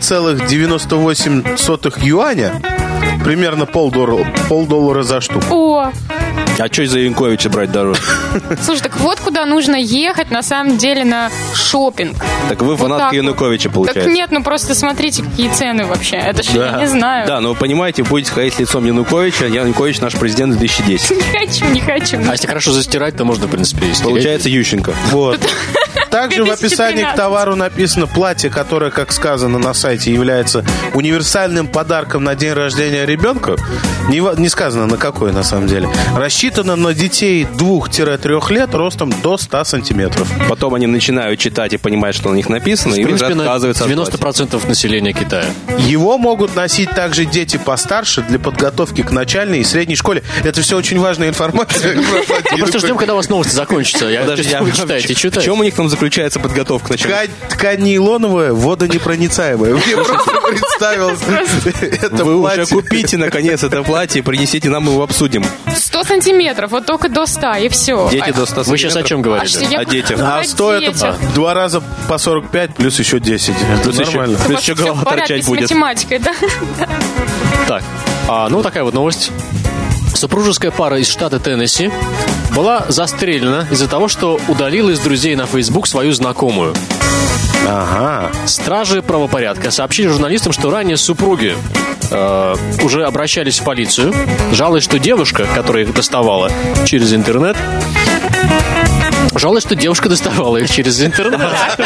2,98 юаня, примерно $0.50 за штуку. О, А что из-за Януковича брать дороже? слушай, так вот куда нужно ехать на самом деле на шопинг. Так вы Вот фанатка так вот. Януковича, получается. Так нет, ну просто смотрите, какие цены вообще. Это ж я не знаю. Да, но вы понимаете, будете ходить с лицом Януковича. Янукович наш президент 2010. Не хочу. А если хорошо застирать, то можно, в принципе, и стереть. Получается Ющенко. Вот. Также в описании к 2013. товару написано: платье, которое, как сказано на сайте, является универсальным подарком на день рождения ребенка. Не сказано на какой, на самом деле. Рассчитано на детей 2-3 лет ростом до 100 сантиметров. Потом они начинают читать и понимать, что на них написано, В и уже принципе, на отказываются от платья. 90% населения Китая. Его могут носить также дети постарше для подготовки к начальной и среди школе. Это все очень важная информация. Мы просто ждем, когда у вас новости закончатся. Подожди, Вы читаете. в чем у них там заключается подготовка к началу? Ткань нейлоновая, водонепроницаемая. Мне просто представилось это Вы уже платье. купите, наконец, это платье и принесите нам, мы его обсудим. 100 сантиметров, вот только до 100, и все. Дети до 100 Вы сейчас о чем говорили? О детях. А 100 это 2 раза по 45 плюс еще 10. Это нормально. Плюс еще голова торчать будет. С математикой, да? Так, ну такая вот новость. Супружеская пара из штата Теннесси была застрелена из-за того, что удалила из друзей на Facebook свою знакомую. Ага. Стражи правопорядка сообщили журналистам, что ранее супруги уже обращались в полицию, жалуясь, что девушка, которая их доставала через интернет, доставала их через интернет.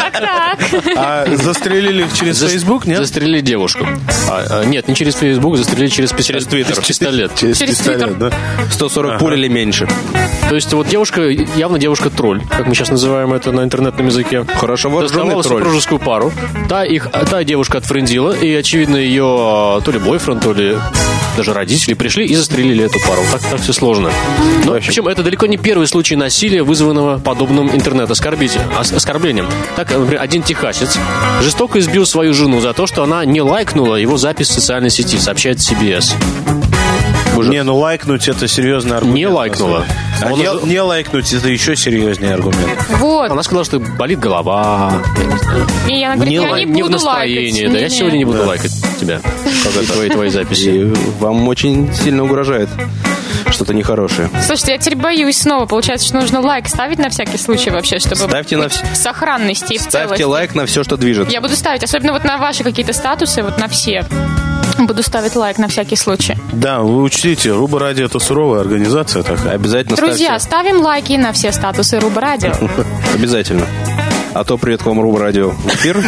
А застрелили их через Facebook, нет? Застрелили девушку. Нет, не через Facebook, застрелили через Twitter. Пистолет. Через пистолет, да. 140 пуль или меньше. То есть вот девушка, явно девушка-тролль, как мы сейчас называем это на интернетном языке. Хорошо вооруженный доставала тролль. Супружескую пару. Та девушка отфрендила, и, очевидно, ее то ли бойфренд, то ли даже родители пришли и застрелили эту пару. Так все сложно. Но, причем это далеко не первый случай насилия, вызванного подобным интернет-оскорблением. Так, например, один техасец жестоко избил свою жену за то, что она не лайкнула его запись в социальной сети, сообщает CBS. Не, ну лайкнуть это серьезный аргумент. Не лайкнула. Не лайкнуть это еще серьезнее аргумент. Вот. Она сказала, что болит голова. И она говорит, я не в буду настроении. лайкать. Да, я сегодня не буду лайкать тебя. Твои записи. И вам очень сильно угрожает что-то нехорошее. Слушайте, я теперь боюсь снова. Получается, что нужно лайк ставить на всякий случай вообще, чтобы Ставьте быть в сохранности и в целости. Ставьте лайк на все, что движет. Я буду ставить, особенно вот на ваши какие-то статусы, вот на все. Буду ставить лайк на всякий случай. Да, вы учтите, Руба Радио — это суровая организация такая. Обязательно Друзья, ставим лайки на все статусы Руба Радио. Обязательно. А то привет к вам, Руба Радио. Эфир.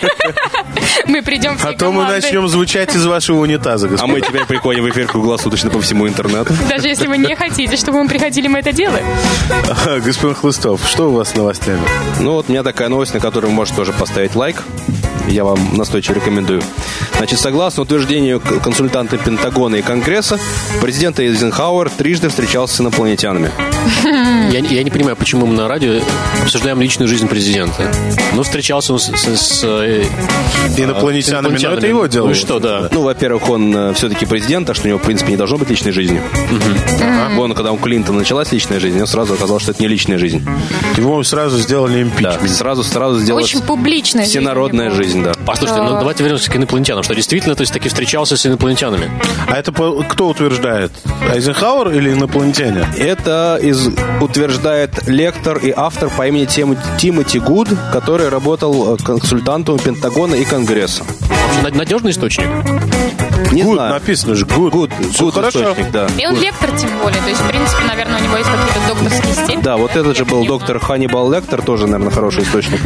Мы придем всей А то мы командой. начнем звучать из вашего унитаза, А господин. мы теперь приходим в эфир круглосуточно по всему интернету. Даже если вы не хотите, чтобы мы приходили, мы это делаем. Господин Хлыстов, что у вас с новостями? Ну вот у меня такая новость, на которую вы можете тоже поставить лайк. Я вам настойчиво рекомендую. Значит, согласно утверждению консультанта Пентагона и Конгресса, президент Эйзенхауэр трижды встречался с инопланетянами. Я не понимаю, почему мы на радио обсуждаем личную жизнь президента. Ну, встречался он с Инопланетянами, но это его дело. Ну и что, да. Ну, во-первых, он все-таки президент, так что у него, в принципе, не должно быть личной жизни. Вон, когда у Клинтона началась личная жизнь, он сразу оказалось, что это не личная жизнь. Его сразу сделали импичмент. Да, сразу сделалась Очень публичная жизнь всенародная у него. жизнь, да. Послушайте, ну давайте вернемся к инопланетянам. Что действительно, то есть таки встречался с инопланетянами? А это кто утверждает? Эйзенхауэр или инопланетяне? Это утверждает лектор и автор по имени Тимоти Гуд, который работал консультантом Пентагона и Конгресса. Вообще надежный источник? Не Гуд, знаю. написано же, Гуд. Всё хорошо. Источник, да. И он лектор, тем более. То есть, в принципе, наверное, у него есть какие-то докторские степени. Да, вот этот же был доктор Ханнибал Лектор, тоже, наверное, хороший источник.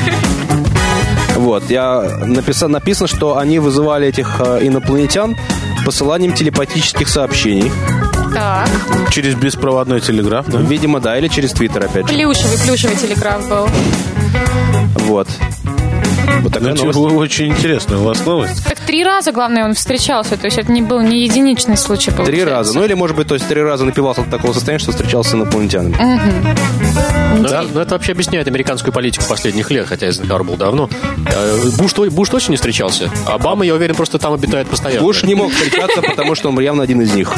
Вот, написано, что они вызывали этих инопланетян посыланием телепатических сообщений. Так. Через беспроводной телеграф, да? Видимо, да, или через Твиттер, опять же. Плюшевый телеграф был. Вот. Вот такая новость. Очень интересная у вас новость. Так 3 раза, главное, он встречался. То есть это не был не единичный случай, получается. 3 раза. Ну, или, может быть, то есть 3 раза напивался до такого состояния, что встречался с инопланетянами. Но это вообще объясняет американскую политику последних лет, хотя Эйзенхауэр был давно. Буш точно не встречался. Обама, я уверен, просто там обитает постоянно. Буш не мог встречаться, потому что он явно один из них.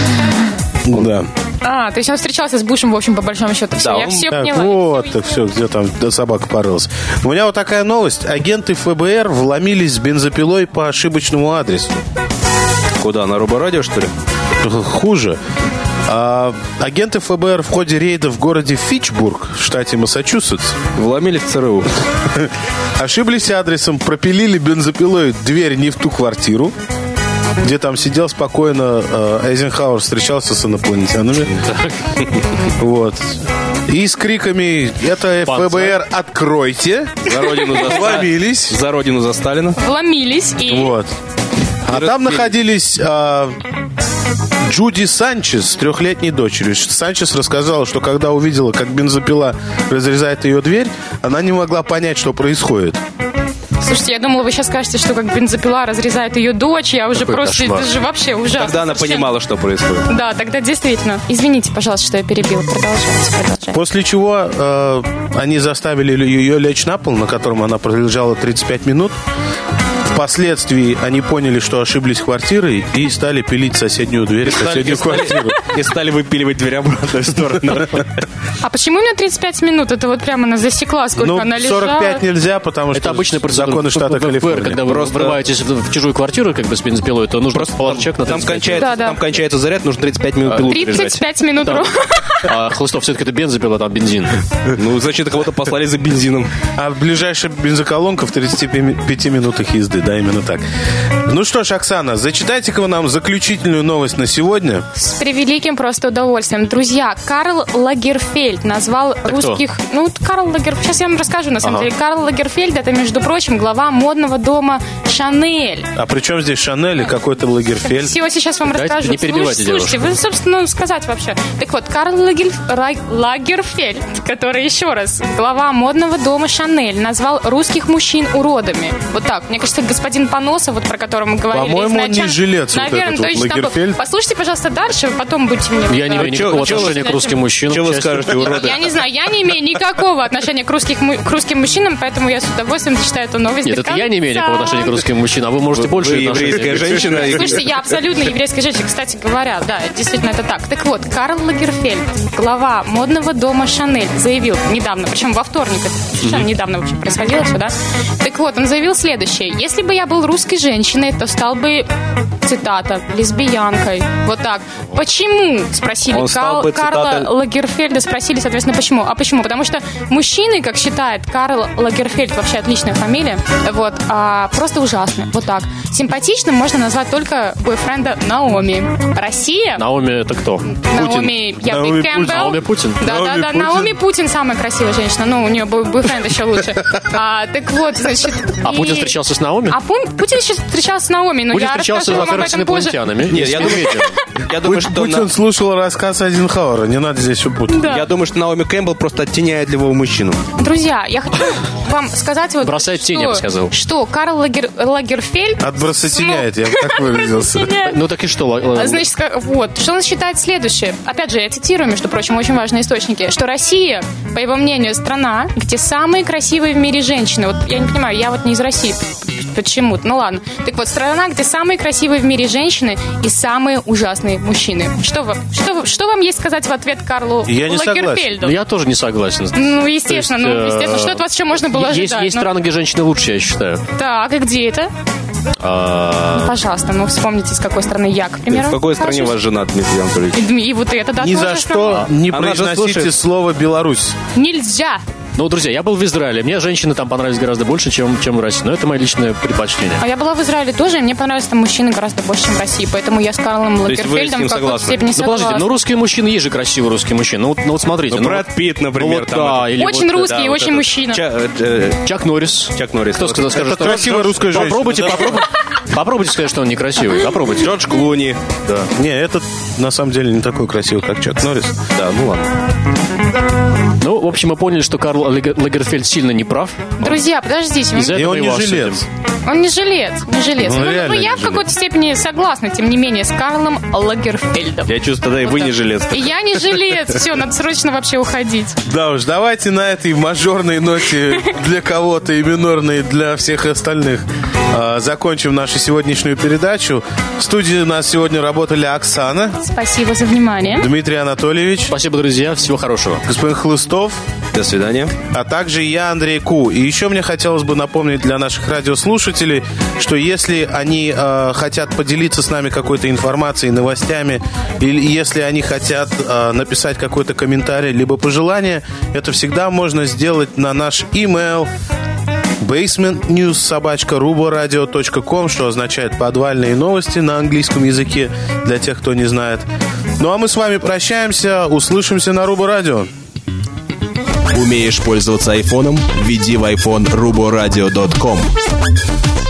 Да. То есть он встречался с Бушем, в общем, по большому счету. Все, Да, я все Так, поняла. вот, так все, где там собака порылась. У меня вот такая новость. Агенты ФБР вломились с бензопилой по ошибочному адресу. Куда? На Руба Радио, что ли? Хуже. Агенты ФБР в ходе рейда в городе Фитчбург, в штате Массачусетс, Вломили в ЦРУ. ошиблись адресом, пропилили бензопилой дверь не в ту квартиру, где там сидел спокойно Эйзенхауэр, встречался с инопланетянами. Вот. И с криками «Это ФБР, откройте!» За родину за вломились. За родину за Сталина. Вломились и... Вот. А там находились Джуди Санчес с 3-летней дочерью. Санчес рассказала, что когда увидела, как бензопила разрезает ее дверь, она не могла понять, что происходит. Слушайте, я думала, вы сейчас скажете, что как бензопила разрезает ее дочь. Я уже Какой просто... кошмар. Это же вообще ужасно. Тогда она совершенно. понимала, что происходит. Да, тогда действительно. Извините, пожалуйста, что я перебила. Продолжайте. После они заставили ее лечь на пол, на котором она пролежала 35 минут. впоследствии они поняли, что ошиблись квартирой и стали пилить соседнюю дверь, соседнюю квартиру. И стали выпиливать дверь обратно в сторону. А почему именно 35 минут? Это вот прямо она засекла, сколько она лежала. 45 нельзя, потому что это обычная процедура. Законы штата Калифорния. Когда вы врываетесь в чужую квартиру, как бы с бензопилой, то нужно просто положить чек на 35 минут. Там кончается заряд, нужно 35 минут пилу заряжать. 35 минут. А Хлыстов все-таки это бензопила, там бензин. Ну, значит, кого-то послали за бензином. А ближайшая бензоколонка в 35 минутах езды, да, именно так. Ну что ж, Оксана, зачитайте-ка вы нам заключительную новость на сегодня. С превеликим просто удовольствием. Друзья, Карл Лагерфельд назвал русских... Кто? Ну, Карл Лагерфельд... Сейчас я вам расскажу, на самом деле. Карл Лагерфельд, это, между прочим, глава модного дома Шанель. А при чем здесь Шанель и какой-то Лагерфельд? Всего сейчас вам Дайте расскажу. не перебивайте Слушайте, вы, собственно, сказать вообще. Так вот, Карл Лагерфельд, который, еще раз, глава модного дома Шанель, назвал русских мужчин уродами. Вот так. Мне кажется, господин Поносов, вот про которого мы говорили. По-моему, он не жилец, наверное, вот этот вот Лагерфельд. Послушайте, пожалуйста, дальше, потом будете мне... Я не имею никакого отношения к русским мужчинам. Что вы скажете, уроды? Я не знаю, я не имею никакого отношения к русским мужчинам, поэтому я с удовольствием зачитаю эту новость. Нет, это я не имею никакого отношения к русским мужчинам, а вы можете больше еврейская женщина. Слушайте, я абсолютно еврейская женщина, кстати говоря, да, действительно это так. Так вот, Карл Лагерфельд, глава модного дома Шанель, заявил недавно, причем во вторник, это совершенно недавно вообще происходило все, да? Так вот, он заявил следующее: если бы я был русской женщиной, то стал бы, цитата, лесбиянкой. Вот так. Почему? Спросили Карла Лагерфельда, спросили, соответственно, почему. А почему? Потому что мужчины, как считает Карл Лагерфельд, вообще отличная фамилия, вот, просто ужасны. Вот так. Симпатичным можно назвать только бойфренда Наоми. Россия? Наоми это кто? Наоми Кэмпбелл. Наоми Путин. Да. Наоми Путин самая красивая женщина. Ну, у нее бойфренд еще лучше. Так вот, значит... А Путин встречался с Наоми? А Путин еще встречался с Наоми, но Путин я встречался, расскажу вам об во-первых, с этом позже. инопланетянами. Нет, я думаю, что... Путин слушал рассказ Айзенхауэра, не надо здесь упутать. Да. Я думаю, что Наоми Кэмпбелл просто оттеняет любого мужчину. Друзья, я хочу вам сказать вот... Бросает тень, я бы сказал. Что Карл Лагерфельд... Отбросотеняет, я бы так выразился. Ну так и что? Значит, вот, что он считает следующее. Опять же, я цитирую, между прочим, очень важные источники, что Россия, по его мнению, страна, где самые красивые в мире женщины. Вот я не понимаю, я вот не из России почему-то. Ну ладно. Так вот, страна, где самые красивые в мире женщины и самые ужасные мужчины. Что вам есть сказать в ответ Карлу Лагерфельду? Я тоже не согласен. Ну, естественно, что от вас еще можно было ожидать? Есть страны, где женщины лучше, я считаю. Так, и где это? Ну, пожалуйста, вспомните, с какой страны я, к примеру. В какой стране ваш женат, Дмитрий Анатольевич? И вот это, да, Ни за что не произносите слово «Беларусь». Нельзя! Ну, друзья, я был в Израиле. Мне женщины там понравились гораздо больше, чем в России. Но это мое личное предпочтение. А я была в Израиле тоже, и мне понравились там мужчины гораздо больше, чем в России. Поэтому я с Карлом Лагерфельдом в какой-то степени согласна. Подождите, русские мужчины, есть же красивые русские мужчины. Ну вот смотрите. Брэд Питт, например. Очень русский, очень мужчина. Чак Норрис. Кто скажет, что красивая русская женщина? Попробуйте сказать, что он некрасивый. Попробуйте. Джордж Клуни. Да. Не, этот на самом деле не такой красивый, как Чак Норрис. Да, ну ладно. Ну, в общем, мы поняли, что Карл Лагерфельд сильно не прав. Друзья, подождите. И он не жилец. Он не жилец. Но я в какой-то степени согласна, тем не менее, с Карлом Лагерфельдом. Я чувствую, тогда и вы не жилец. Я не жилец. Все, надо срочно вообще уходить. Да уж, давайте на этой мажорной ноте для кого-то и минорной для всех остальных закончим нашу сегодняшнюю передачу. В студии у нас сегодня работали Оксана. Спасибо за внимание. Дмитрий Анатольевич. Спасибо, друзья. Всего хорошего. Господин Хлыстов. До свидания. А также я, Андрей Ку. И еще мне хотелось бы напомнить для наших радиослушателей, что если они хотят поделиться с нами какой-то информацией, новостями, или если они хотят написать какой-то комментарий, либо пожелание, это всегда можно сделать на наш email basementnews@ruboradio.com, что означает «подвальные новости» на английском языке, для тех, кто не знает. Ну а мы с вами прощаемся, услышимся на Рубо Радио. Умеешь пользоваться айфоном? Введи в iPhone ruboradio.com.